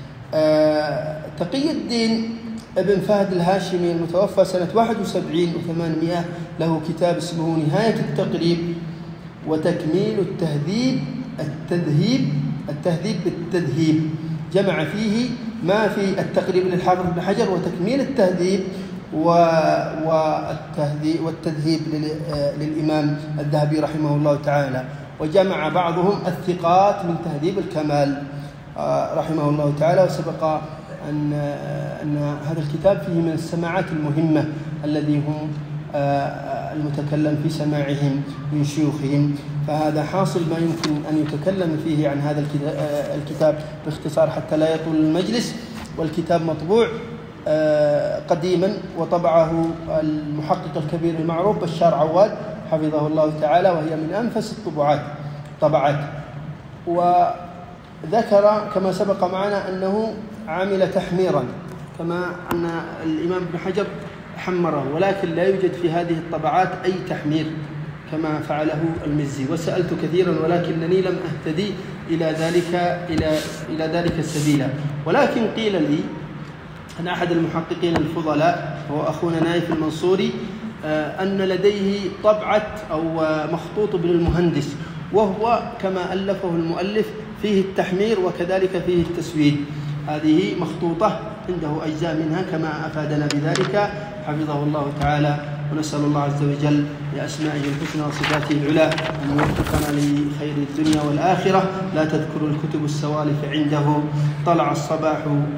تقي الدين ابن فهد الهاشمي المتوفى سنة 71 و800 له كتاب اسمه نهاية التقريب وتكميل التهذيب التهذيب بالتذهيب، جمع فيه ما في التقريب للحافظ ابن حجر وتكميل التهذيب والتذهيب للإمام الذهبي رحمه الله تعالى، وجمع بعضهم الثقات من تهذيب الكمال رحمه الله تعالى. وسبق أن هذا الكتاب فيه من السماعات المهمة الذي هم المتكلم في سماعهم من شيوخهم، فهذا حاصل ما يمكن أن يتكلم فيه عن هذا الكتاب باختصار حتى لا يطول المجلس. والكتاب مطبوع قديما، وطبعه المحقق الكبير المعروف بشار عواد حفظه الله تعالى، وهي من أنفس طبعات. وذكر كما سبق معنا أنه عمل تحميرا، كما أن الإمام ابن حجر حمره، ولكن لا يوجد في هذه الطبعات أي تحمير كما فعله المزي. وسألت كثيرا ولكنني لم أهتدي إلى ذلك السبيل. ولكن قيل لي أن أحد المحققين الفضلاء هو أخونا نايف المنصوري أن لديه طبعة أو مخطوط ابن المهندس، وهو كما ألفه المؤلف فيه التحمير وكذلك فيه التسويد. هذه مخطوطة عنده أجزاء منها كما أفادنا بذلك حفظه الله تعالى. ونسأل الله عز وجل بأسمائه الحسنى وصفاته العلى أن يوفقنا لخير الدنيا والآخرة. لا تذكر الكتب السوالف عنده، طلع الصباح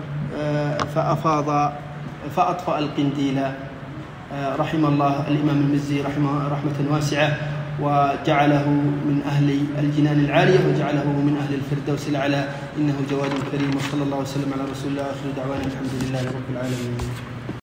فأطفأ القنديل. رحم الله الإمام المزي رحمة واسعة، وجعله من أهل الجنان العالية، وجعله من أهل الفردوس الأعلى، إنه جواد كريم. وصلى الله وسلم على رسول الله، آخر دعوانا الحمد لله رب العالمين.